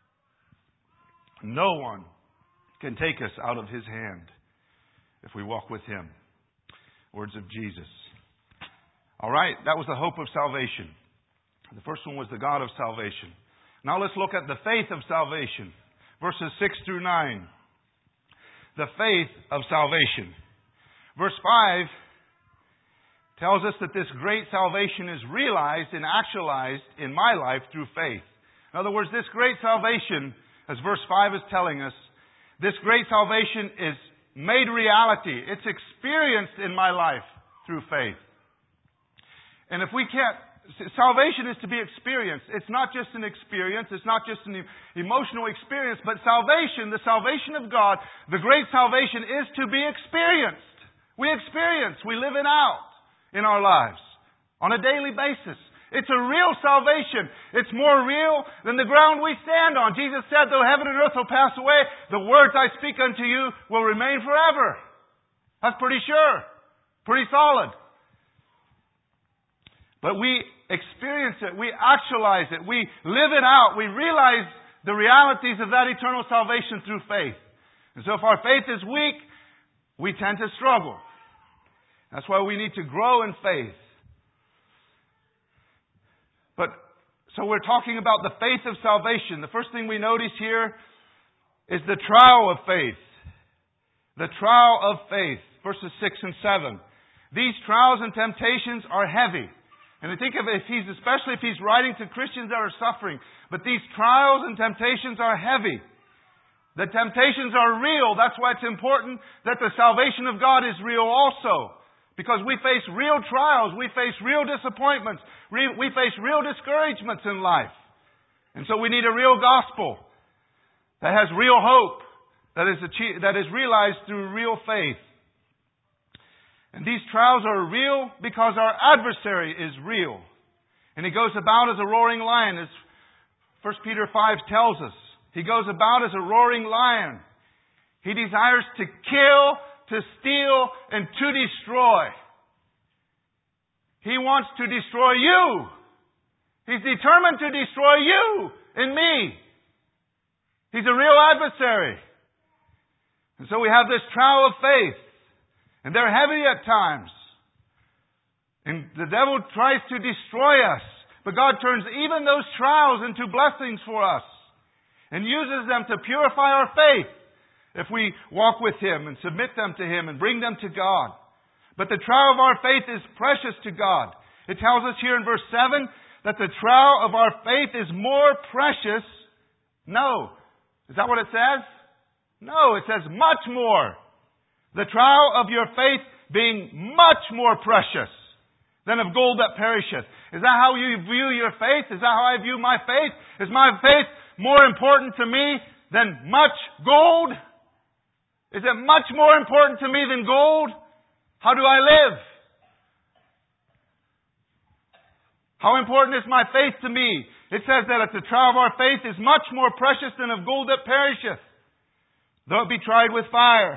No one can take us out of His hand if we walk with Him. Words of Jesus. All right, that was the hope of salvation. The first one was the God of salvation. Now let's look at the faith of salvation. Verses 6 through 9. The faith of salvation. Verse 5 tells us that this great salvation is realized and actualized in my life through faith. In other words, this great salvation, as verse 5 is telling us, this great salvation is made reality. It's experienced in my life through faith. And if we can't, salvation is to be experienced. It's not just an experience. It's not just an emotional experience. But salvation, the salvation of God, the great salvation is to be experienced. We experience. We live it out in our lives on a daily basis. It's a real salvation. It's more real than the ground we stand on. Jesus said, though heaven and earth will pass away, the words I speak unto you will remain forever. That's pretty sure. Pretty solid. But we experience it. We actualize it. We live it out. We realize the realities of that eternal salvation through faith. And so if our faith is weak, we tend to struggle. That's why we need to grow in faith. So we're talking about the faith of salvation. The first thing we notice here is the trial of faith. The trial of faith. Verses 6 and 7. These trials and temptations are heavy. And I think especially if he's writing to Christians that are suffering. But these trials and temptations are heavy. The temptations are real. That's why it's important that the salvation of God is real also. Because we face real trials, we face real disappointments, we face real discouragements in life. And so we need a real gospel that has real hope, that is realized through real faith. And these trials are real because our adversary is real. And he goes about as a roaring lion, as 1 Peter 5 tells us. He goes about as a roaring lion. He desires to kill, to steal, and to destroy. He wants to destroy you. He's determined to destroy you and me. He's a real adversary. And so we have this trial of faith. And they're heavy at times. And the devil tries to destroy us. But God turns even those trials into blessings for us. And uses them to purify our faith. If we walk with Him and submit them to Him and bring them to God. But the trial of our faith is precious to God. It tells us here in verse 7 that the trial of our faith is more precious. No. Is that what it says? No, it says much more. The trial of your faith being much more precious than of gold that perisheth. Is that how you view your faith? Is that how I view my faith? Is my faith more important to me than much gold? Is it much more important to me than gold? How do I live? How important is my faith to me? It says that the trial of our faith is much more precious than of gold that perisheth, though it be tried with fire.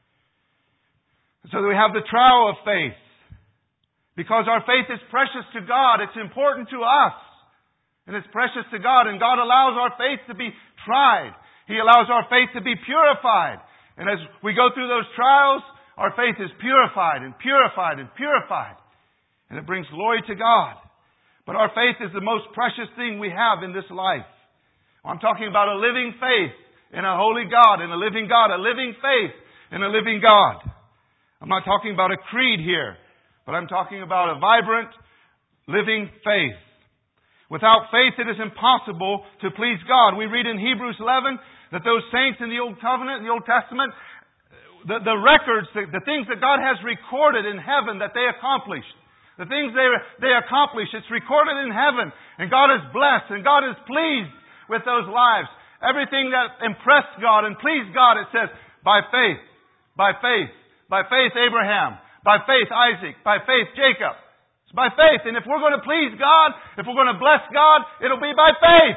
So we have the trial of faith. Because our faith is precious to God, it's important to us. And it's precious to God, and God allows our faith to be tried. He allows our faith to be purified. And as we go through those trials, our faith is purified and purified and purified. And it brings glory to God. But our faith is the most precious thing we have in this life. I'm talking about a living faith in a holy God, in a living God, a living faith in a living God. I'm not talking about a creed here, but I'm talking about a vibrant, living faith. Without faith, it is impossible to please God. We read in Hebrews 11 that those saints in the Old Covenant, in the Old Testament, the records, the things that God has recorded in heaven that they accomplished. The things they accomplished, it's recorded in heaven. And God is blessed and God is pleased with those lives. Everything that impressed God and pleased God, it says, by faith, by faith, by faith Abraham, by faith Isaac, by faith Jacob. It's by faith. And if we're going to please God, if we're going to bless God, it'll be by faith.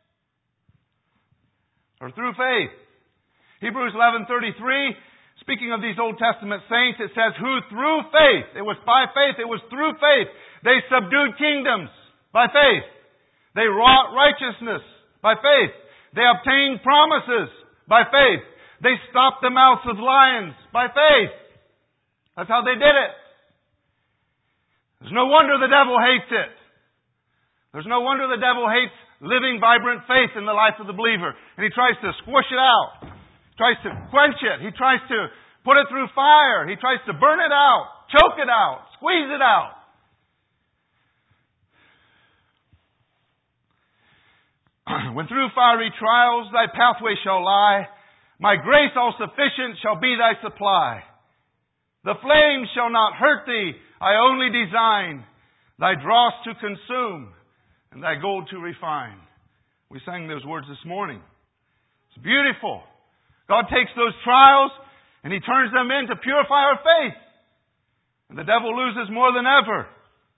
Or through faith. Hebrews 11:33, speaking of these Old Testament saints, it says, who through faith, it was by faith, it was through faith, they subdued kingdoms by faith. They wrought righteousness by faith. They obtained promises by faith. They stopped the mouths of lions by faith. That's how they did it. There's no wonder the devil hates it. There's no wonder the devil hates living, vibrant faith in the life of the believer. And he tries to squish it out. He tries to quench it. He tries to put it through fire. He tries to burn it out, choke it out, squeeze it out. When through fiery trials thy pathway shall lie, my grace all sufficient shall be thy supply. The flames shall not hurt thee, I only design thy dross to consume and thy gold to refine. We sang those words this morning. It's beautiful. God takes those trials and He turns them in to purify our faith. And the devil loses more than ever.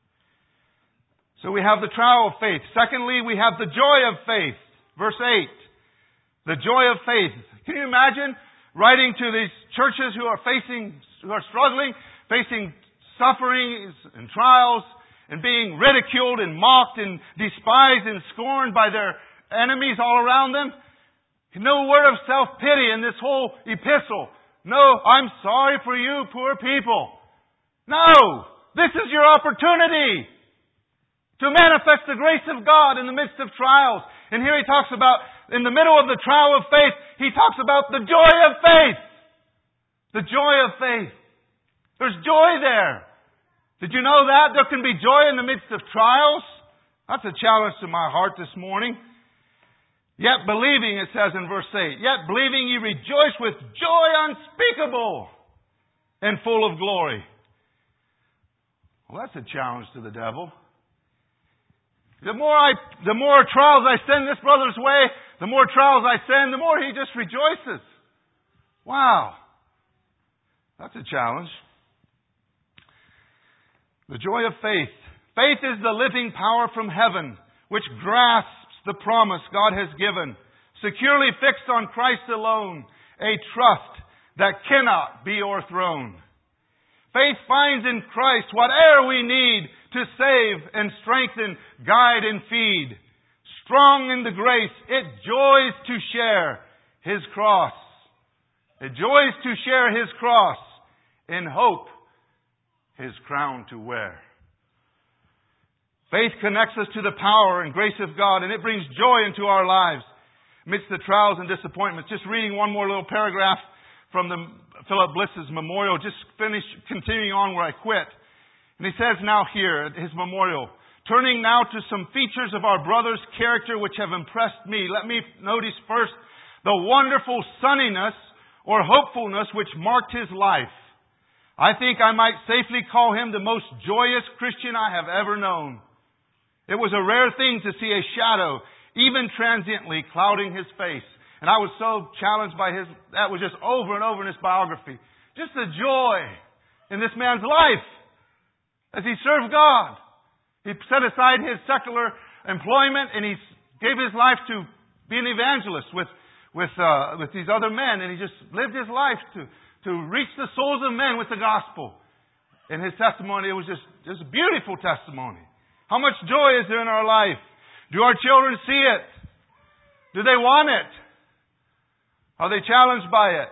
So we have the trial of faith. Secondly, we have the joy of faith. Verse 8. The joy of faith. Can you imagine writing to these churches who are struggling, facing sufferings and trials, and being ridiculed and mocked and despised and scorned by their enemies all around them? No word of self-pity in this whole epistle. No, I'm sorry for you poor people. No! This is your opportunity to manifest the grace of God in the midst of trials. And here he talks about, in the middle of the trial of faith, he talks about the joy of faith. The joy of faith. There's joy there. Did you know that? There can be joy in the midst of trials. That's a challenge to my heart this morning. Yet believing, it says in verse 8, yet believing ye rejoice with joy unspeakable and full of glory. Well, that's a challenge to the devil. The more trials I send this brother's way, the more trials I send, the more he just rejoices. Wow. That's a challenge. The joy of faith. Faith is the living power from heaven, which grasps the promise God has given, securely fixed on Christ alone, a trust that cannot be o'erthrown. Faith finds in Christ whatever we need to save and strengthen, guide and feed. Strong in the grace, it joys to share His cross. It joys to share His cross, in hope His crown to wear. Faith connects us to the power and grace of God, and it brings joy into our lives amidst the trials and disappointments. Just reading one more little paragraph from the Philip Bliss's memorial, just continuing on where I quit. And he says now here at his memorial, turning now to some features of our brother's character which have impressed me, let me notice first the wonderful sunniness or hopefulness which marked his life. I think I might safely call him the most joyous Christian I have ever known. It was a rare thing to see a shadow, even transiently, clouding his face. And I was so challenged by that was just over and over in his biography. Just the joy in this man's life as he served God. He set aside his secular employment and he gave his life to be an evangelist with these other men. And he just lived his life to reach the souls of men with the gospel. And his testimony, it was just a beautiful testimony. How much joy is there in our life? Do our children see it? Do they want it? Are they challenged by it?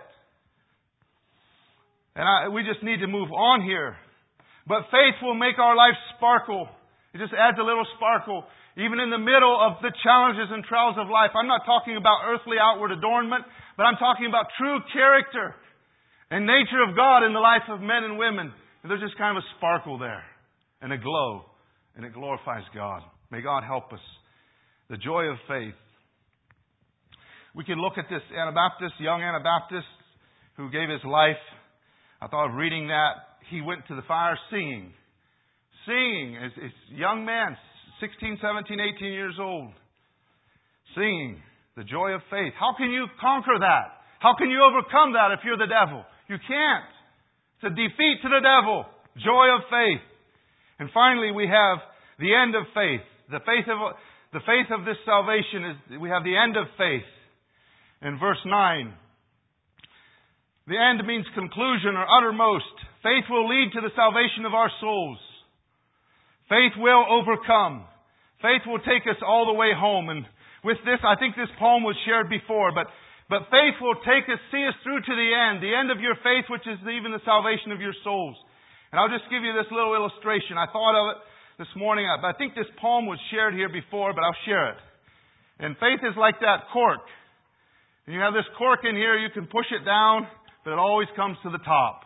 And we just need to move on here. But faith will make our life sparkle. It just adds a little sparkle. Even in the middle of the challenges and trials of life. I'm not talking about earthly outward adornment, but I'm talking about true character and nature of God in the life of men and women. And there's just kind of a sparkle there and a glow. And it glorifies God. May God help us. The joy of faith. We can look at this Anabaptist, young Anabaptist, who gave his life. I thought of reading that. He went to the fire singing. Singing as a young man, 16, 17, 18 years old. Singing the joy of faith. How can you conquer that? How can you overcome that if you're the devil? You can't. It's a defeat to the devil. Joy of faith. And finally, we have the end of faith. The faith of this salvation is, we have the end of faith. In verse 9, the end means conclusion or uttermost. Faith will lead to the salvation of our souls. Faith will overcome. Faith will take us all the way home. And with this, I think this poem was shared before, but faith will see us through to the end of your faith, which is even the salvation of your souls. And I'll just give you this little illustration. I thought of it this morning. I think this poem was shared here before, but I'll share it. And faith is like that cork. And you have this cork in here, you can push it down, but it always comes to the top.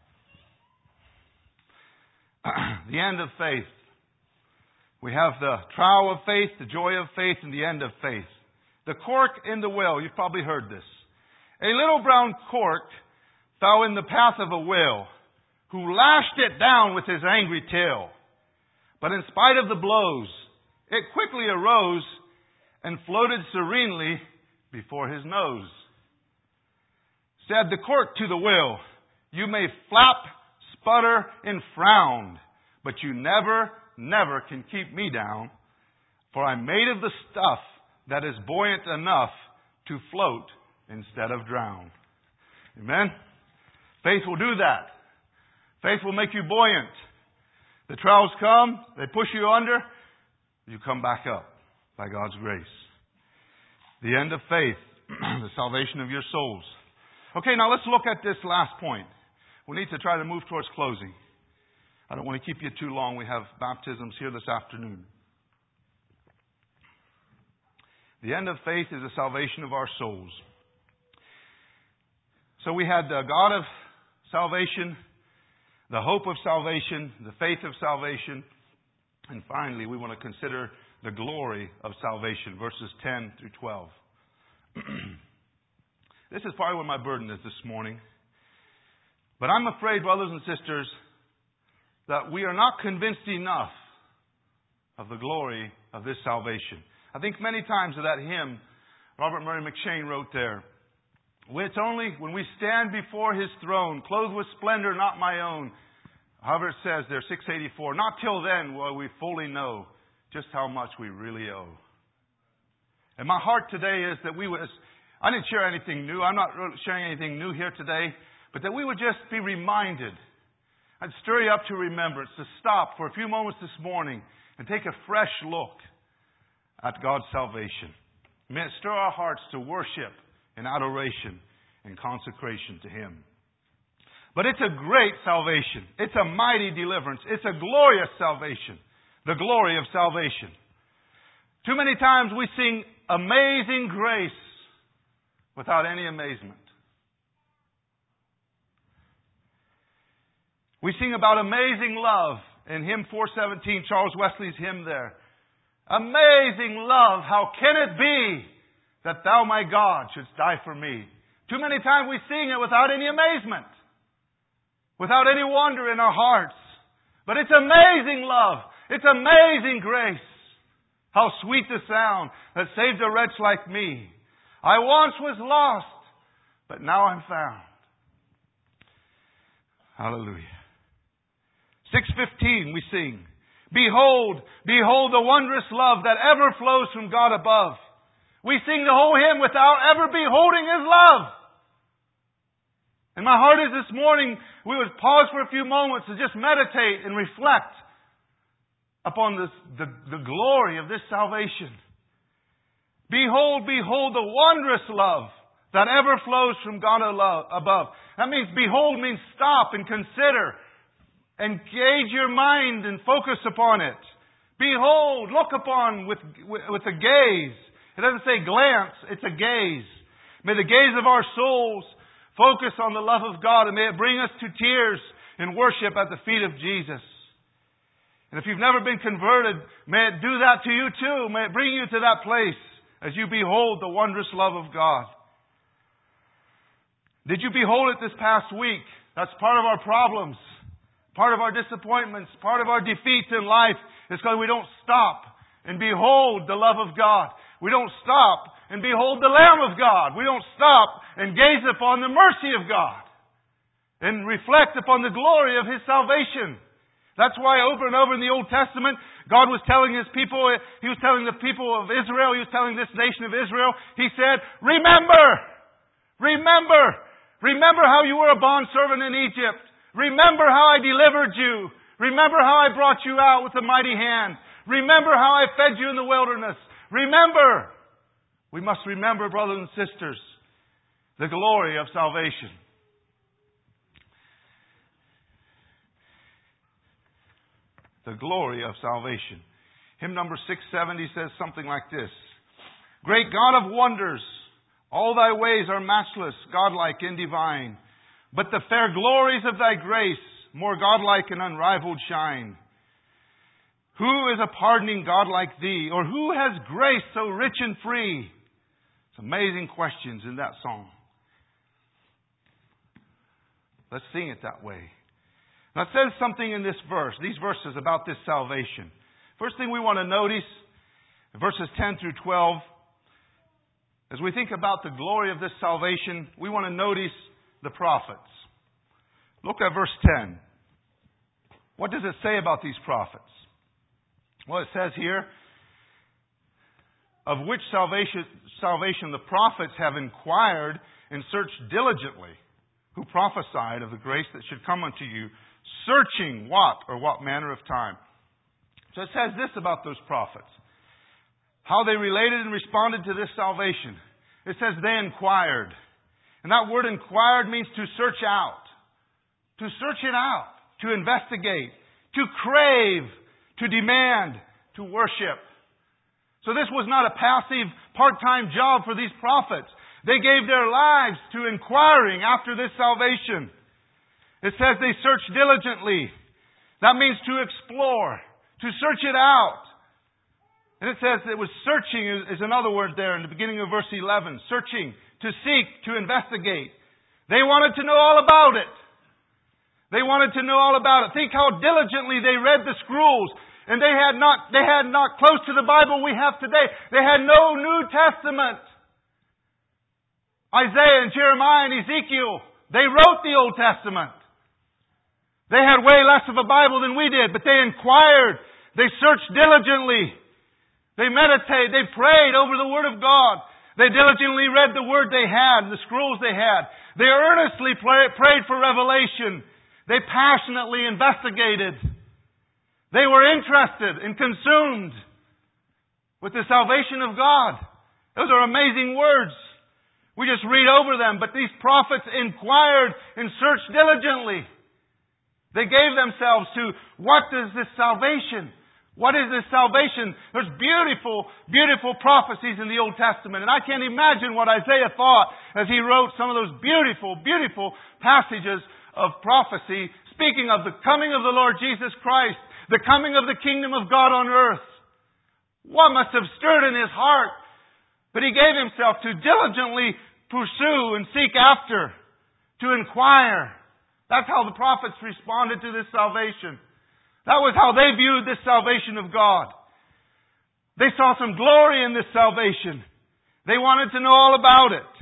The end of faith. We have the trial of faith, the joy of faith, and the end of faith. The cork in the well. You've probably heard this. A little brown cork fell in the path of a whale, who lashed it down with his angry tail. But in spite of the blows, it quickly arose and floated serenely before his nose. Said the cork to the whale, "You may flap, sputter, and frown, but you never, never can keep me down, for I'm made of the stuff that is buoyant enough to float instead of drown." Amen? Faith will do that. Faith will make you buoyant. The trials come, they push you under, you come back up by God's grace. The end of faith, the salvation of your souls. Okay, now let's look at this last point. We need to try to move towards closing. I don't want to keep you too long. We have baptisms here this afternoon. The end of faith is the salvation of our souls. So we had the God of salvation, the hope of salvation, the faith of salvation, and finally we want to consider the glory of salvation, verses 10 through 12. This is probably where my burden is this morning. But I'm afraid, brothers and sisters, that we are not convinced enough of the glory of this salvation. I think many times of that hymn Robert Murray McCheyne wrote there, it's only when we stand before His throne, clothed with splendor not my own, however it says there, 684, not till then will we fully know just how much we really owe. And my heart today is that I didn't share anything new. I'm not sharing anything new here today, but that we would just be reminded. I'd stir you up to remembrance, to stop for a few moments this morning and take a fresh look at God's salvation. May it stir our hearts to worship and adoration and consecration to Him. But it's a great salvation. It's a mighty deliverance. It's a glorious salvation. The glory of salvation. Too many times we sing amazing grace without any amazement. We sing about amazing love in hymn 417, Charles Wesley's hymn there. Amazing love, how can it be that Thou, my God, shouldst die for me? Too many times we sing it without any amazement, without any wonder in our hearts. But it's amazing love. It's amazing grace. How sweet the sound that saved a wretch like me. I once was lost, but now I'm found. Hallelujah. 6:15 we sing, Behold, behold the wondrous love that ever flows from God above. We sing the whole hymn without ever beholding His love. And my heart is this morning, we would pause for a few moments to just meditate and reflect upon the glory of this salvation. Behold, behold the wondrous love that ever flows from God above. That means behold means stop and consider. Engage your mind and focus upon it. Behold, look upon with a gaze. It doesn't say glance, it's a gaze. May the gaze of our souls focus on the love of God, and may it bring us to tears in worship at the feet of Jesus. And if you've never been converted, may it do that to you too. May it bring you to that place as you behold the wondrous love of God. Did you behold it this past week? That's part of our problems, part of our disappointments, part of our defeats in life is because we don't stop and behold the love of God. We don't stop and behold the Lamb of God. We don't stop and gaze upon the mercy of God and reflect upon the glory of His salvation. That's why over and over in the Old Testament, God was telling His people, He was telling the people of Israel, He was telling this nation of Israel, He said, remember how you were a bondservant in Egypt. Remember how I delivered you. Remember how I brought you out with a mighty hand. Remember how I fed you in the wilderness. Remember. We must remember, brothers and sisters, the glory of salvation. The glory of salvation. Hymn number 670 says something like this. Great God of wonders, all thy ways are matchless, godlike and divine. But the fair glories of thy grace, more godlike and unrivaled shine. Who is a pardoning God like thee? Or who has grace so rich and free? It's amazing questions in that song. Let's sing it that way. Now it says something in this verse, these verses about this salvation. First thing we want to notice, verses 10 through 12, as we think about the glory of this salvation, we want to notice the prophets. Look at verse 10. What does it say about these prophets? Well, it says here, of which salvation the prophets have inquired and searched diligently, who prophesied of the grace that should come unto you, searching what or what manner of time. So it says this about those prophets. How they related and responded to this salvation. It says they inquired. And that word inquired means to search out. To search it out. To investigate. To crave. To demand. To worship. So this was not a passive, part-time job for these prophets. They gave their lives to inquiring after this salvation. It says they searched diligently. That means to explore. To search it out. And it says it was searching is another word there in the beginning of verse 11. Searching, to seek, to investigate. They wanted to know all about it. They wanted to know all about it. Think how diligently they read the scrolls. And they had not close to the Bible we have today. They had no New Testament. Isaiah and Jeremiah and Ezekiel, they wrote the Old Testament. They had way less of a Bible than we did, but they inquired. They searched diligently. They meditated. They prayed over the Word of God. They diligently read the Word they had, the scrolls they had. They earnestly prayed for revelation. They passionately investigated. They were interested and consumed with the salvation of God. Those are amazing words. We just read over them, but these prophets inquired and searched diligently. They gave themselves to, what is this salvation? What is this salvation? There's beautiful, beautiful prophecies in the Old Testament. And I can't imagine what Isaiah thought as he wrote some of those beautiful, beautiful passages of prophecy, speaking of the coming of the Lord Jesus Christ, the coming of the kingdom of God on earth. What must have stirred in his heart? But he gave himself to diligently pursue and seek after, to inquire. That's how the prophets responded to this salvation. That was how they viewed this salvation of God. They saw some glory in this salvation. They wanted to know all about it.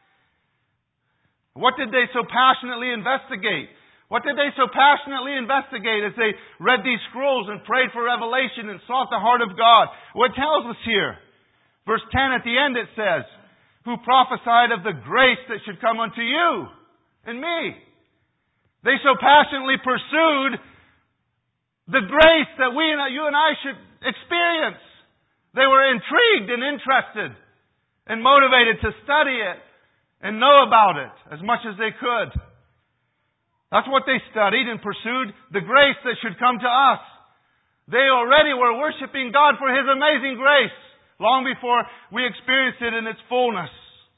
What did they so passionately investigate? What did they so passionately investigate as they read these scrolls and prayed for revelation and sought the heart of God? What tells us here? Verse 10 at the end it says, who prophesied of the grace that should come unto you and me. They so passionately pursued the grace that you and I should experience. They were intrigued and interested and motivated to study it and know about it as much as they could. That's what they studied and pursued, the grace that should come to us. They already were worshiping God for His amazing grace long before we experienced it in its fullness.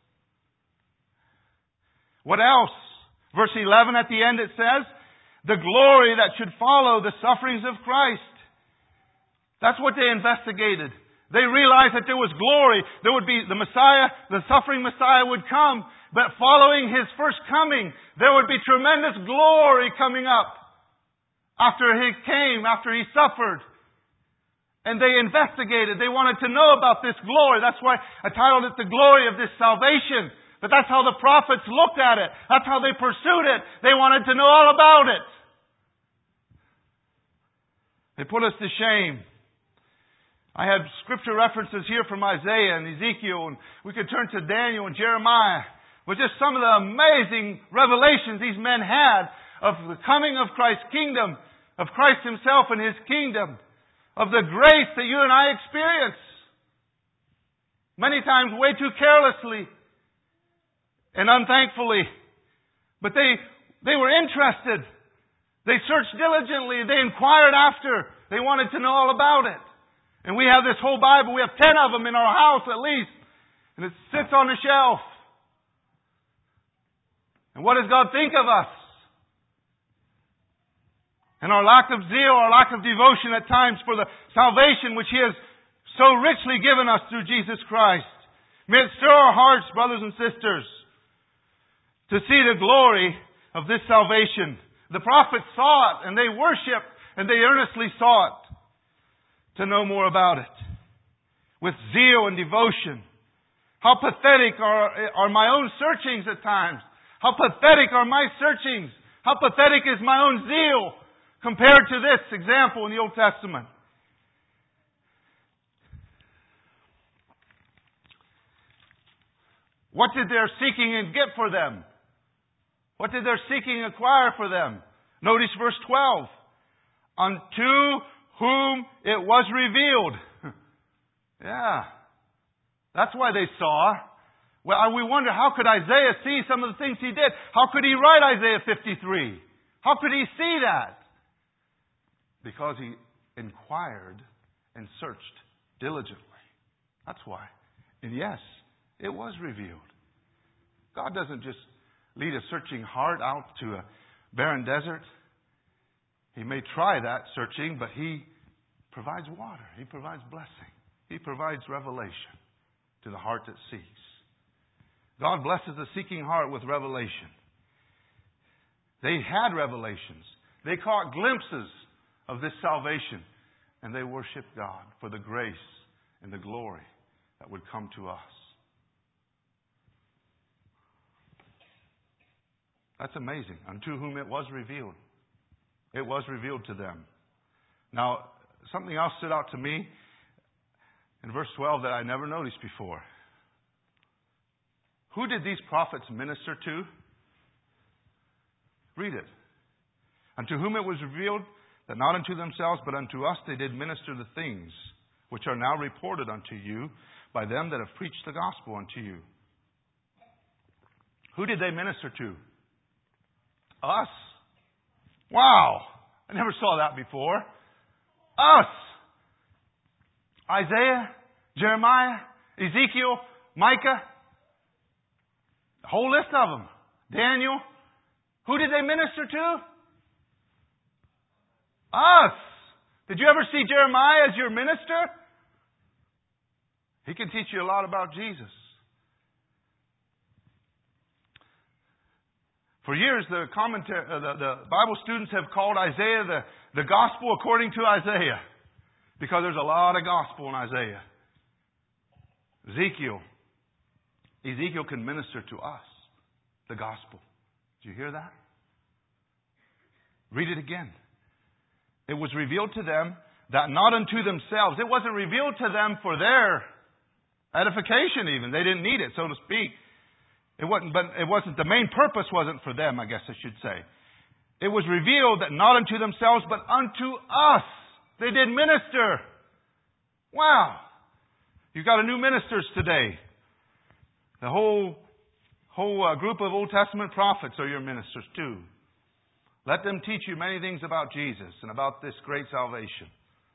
What else? Verse 11 at the end it says, the glory that should follow the sufferings of Christ. That's what they investigated. They realized that there was glory. There would be the Messiah, the suffering Messiah would come. But following His first coming, there would be tremendous glory coming up. After He came, after He suffered. And they investigated. They wanted to know about this glory. That's why I titled it The Glory of This Salvation. But that's how the prophets looked at it. That's how they pursued it. They wanted to know all about it. They put us to shame. I had scripture references here from Isaiah and Ezekiel, and we could turn to Daniel and Jeremiah. But just some of the amazing revelations these men had of the coming of Christ's kingdom, of Christ Himself and His kingdom, of the grace that you and I experience. Many times way too carelessly and unthankfully. But they were interested. They searched diligently. They inquired after. They wanted to know all about it. And we have this whole Bible. We have 10 of them in our house at least. And it sits on the shelf. And what does God think of us? And our lack of zeal, our lack of devotion at times for the salvation which He has so richly given us through Jesus Christ. May it stir our hearts, brothers and sisters, to see the glory of this salvation. The prophets saw it and they worshiped and they earnestly sought to know more about it. With zeal and devotion. How pathetic are my own searchings at times. How pathetic are my searchings. How pathetic is my own zeal compared to this example in the Old Testament. What did their seeking and get for them? What did their seeking acquire for them? Notice verse 12. Unto whom it was revealed. Yeah. That's why they saw. Well, we wonder, how could Isaiah see some of the things he did? How could he write Isaiah 53? How could he see that? Because he inquired and searched diligently. That's why. And yes, it was revealed. God doesn't just lead a searching heart out to a barren desert. He may try that searching, but He provides water. He provides blessing. He provides revelation to the heart that seeks. God blesses the seeking heart with revelation. They had revelations. They caught glimpses of this salvation. And they worshiped God for the grace and the glory that would come to us. That's amazing. Unto whom it was revealed. It was revealed to them. Now, something else stood out to me in verse 12 that I never noticed before. Who did these prophets minister to? Read it. Unto whom it was revealed that not unto themselves, but unto us they did minister the things which are now reported unto you by them that have preached the gospel unto you. Who did they minister to? Us. Wow. I never saw that before. Us. Isaiah, Jeremiah, Ezekiel, Micah. The whole list of them. Daniel. Who did they minister to? Us. Did you ever see Jeremiah as your minister? He can teach you a lot about Jesus. For years, the Bible students have called Isaiah the gospel according to Isaiah, because there's a lot of gospel in Isaiah. Ezekiel can minister to us the gospel. Did you hear that? Read it again. It was revealed to them that not unto themselves. It wasn't revealed to them for their edification even. They didn't need it, so to speak. It wasn't, the main purpose wasn't for them, I guess I should say. It was revealed that not unto themselves, but unto us. They did minister. Wow. You've got a new ministers today. The whole group of Old Testament prophets are your ministers too. Let them teach you many things about Jesus and about this great salvation.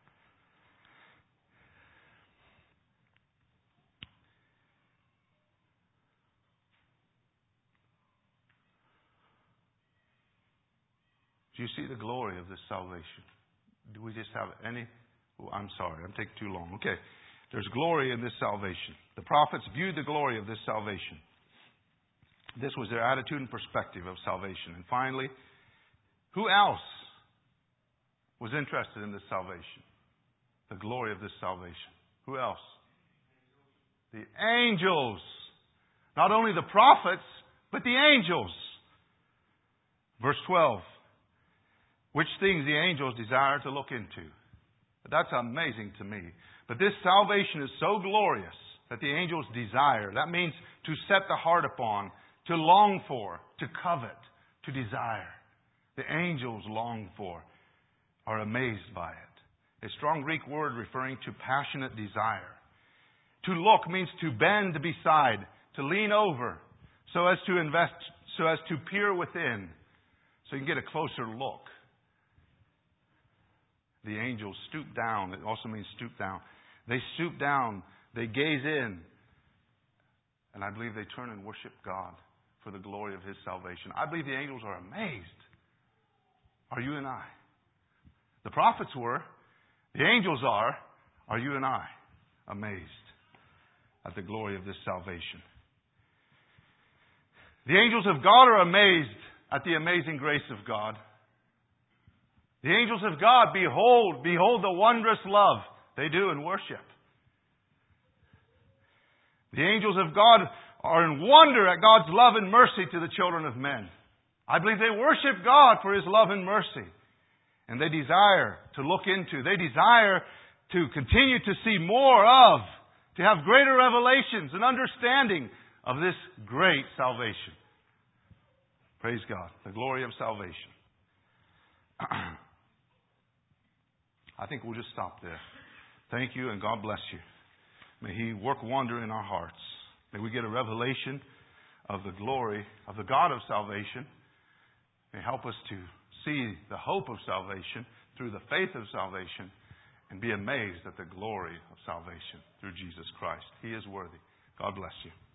Do you see the glory of this salvation? Do we just have any? Oh, I'm sorry, I'm taking too long. Okay. There's glory in this salvation. The prophets viewed the glory of this salvation. This was their attitude and perspective of salvation. And finally, who else was interested in this salvation? The glory of this salvation. Who else? The angels. Not only the prophets, but the angels. Verse 12. Which things the angels desire to look into. That's amazing to me. But this salvation is so glorious that the angels desire. That means to set the heart upon, to long for, to covet, to desire. The angels long for, are amazed by it. A strong Greek word referring to passionate desire. To look means to bend beside, to lean over, so as to invest, so as to peer within, so you can get a closer look. The angels stoop down. It also means stoop down. They stoop down. They gaze in. And I believe they turn and worship God for the glory of His salvation. I believe the angels are amazed. Are you and I? The prophets were. The angels are. Are you and I amazed at the glory of this salvation? The angels of God are amazed at the amazing grace of God. The angels of God, behold the wondrous love. They do in worship. The angels of God are in wonder at God's love and mercy to the children of men. I believe they worship God for His love and mercy. And they desire to look into, they desire to continue to see more of, to have greater revelations and understanding of this great salvation. Praise God. The glory of salvation. I think we'll just stop there. Thank you and God bless you. May He work wonder in our hearts. May we get a revelation of the glory of the God of salvation. May help us to see the hope of salvation through the faith of salvation and be amazed at the glory of salvation through Jesus Christ. He is worthy. God bless you.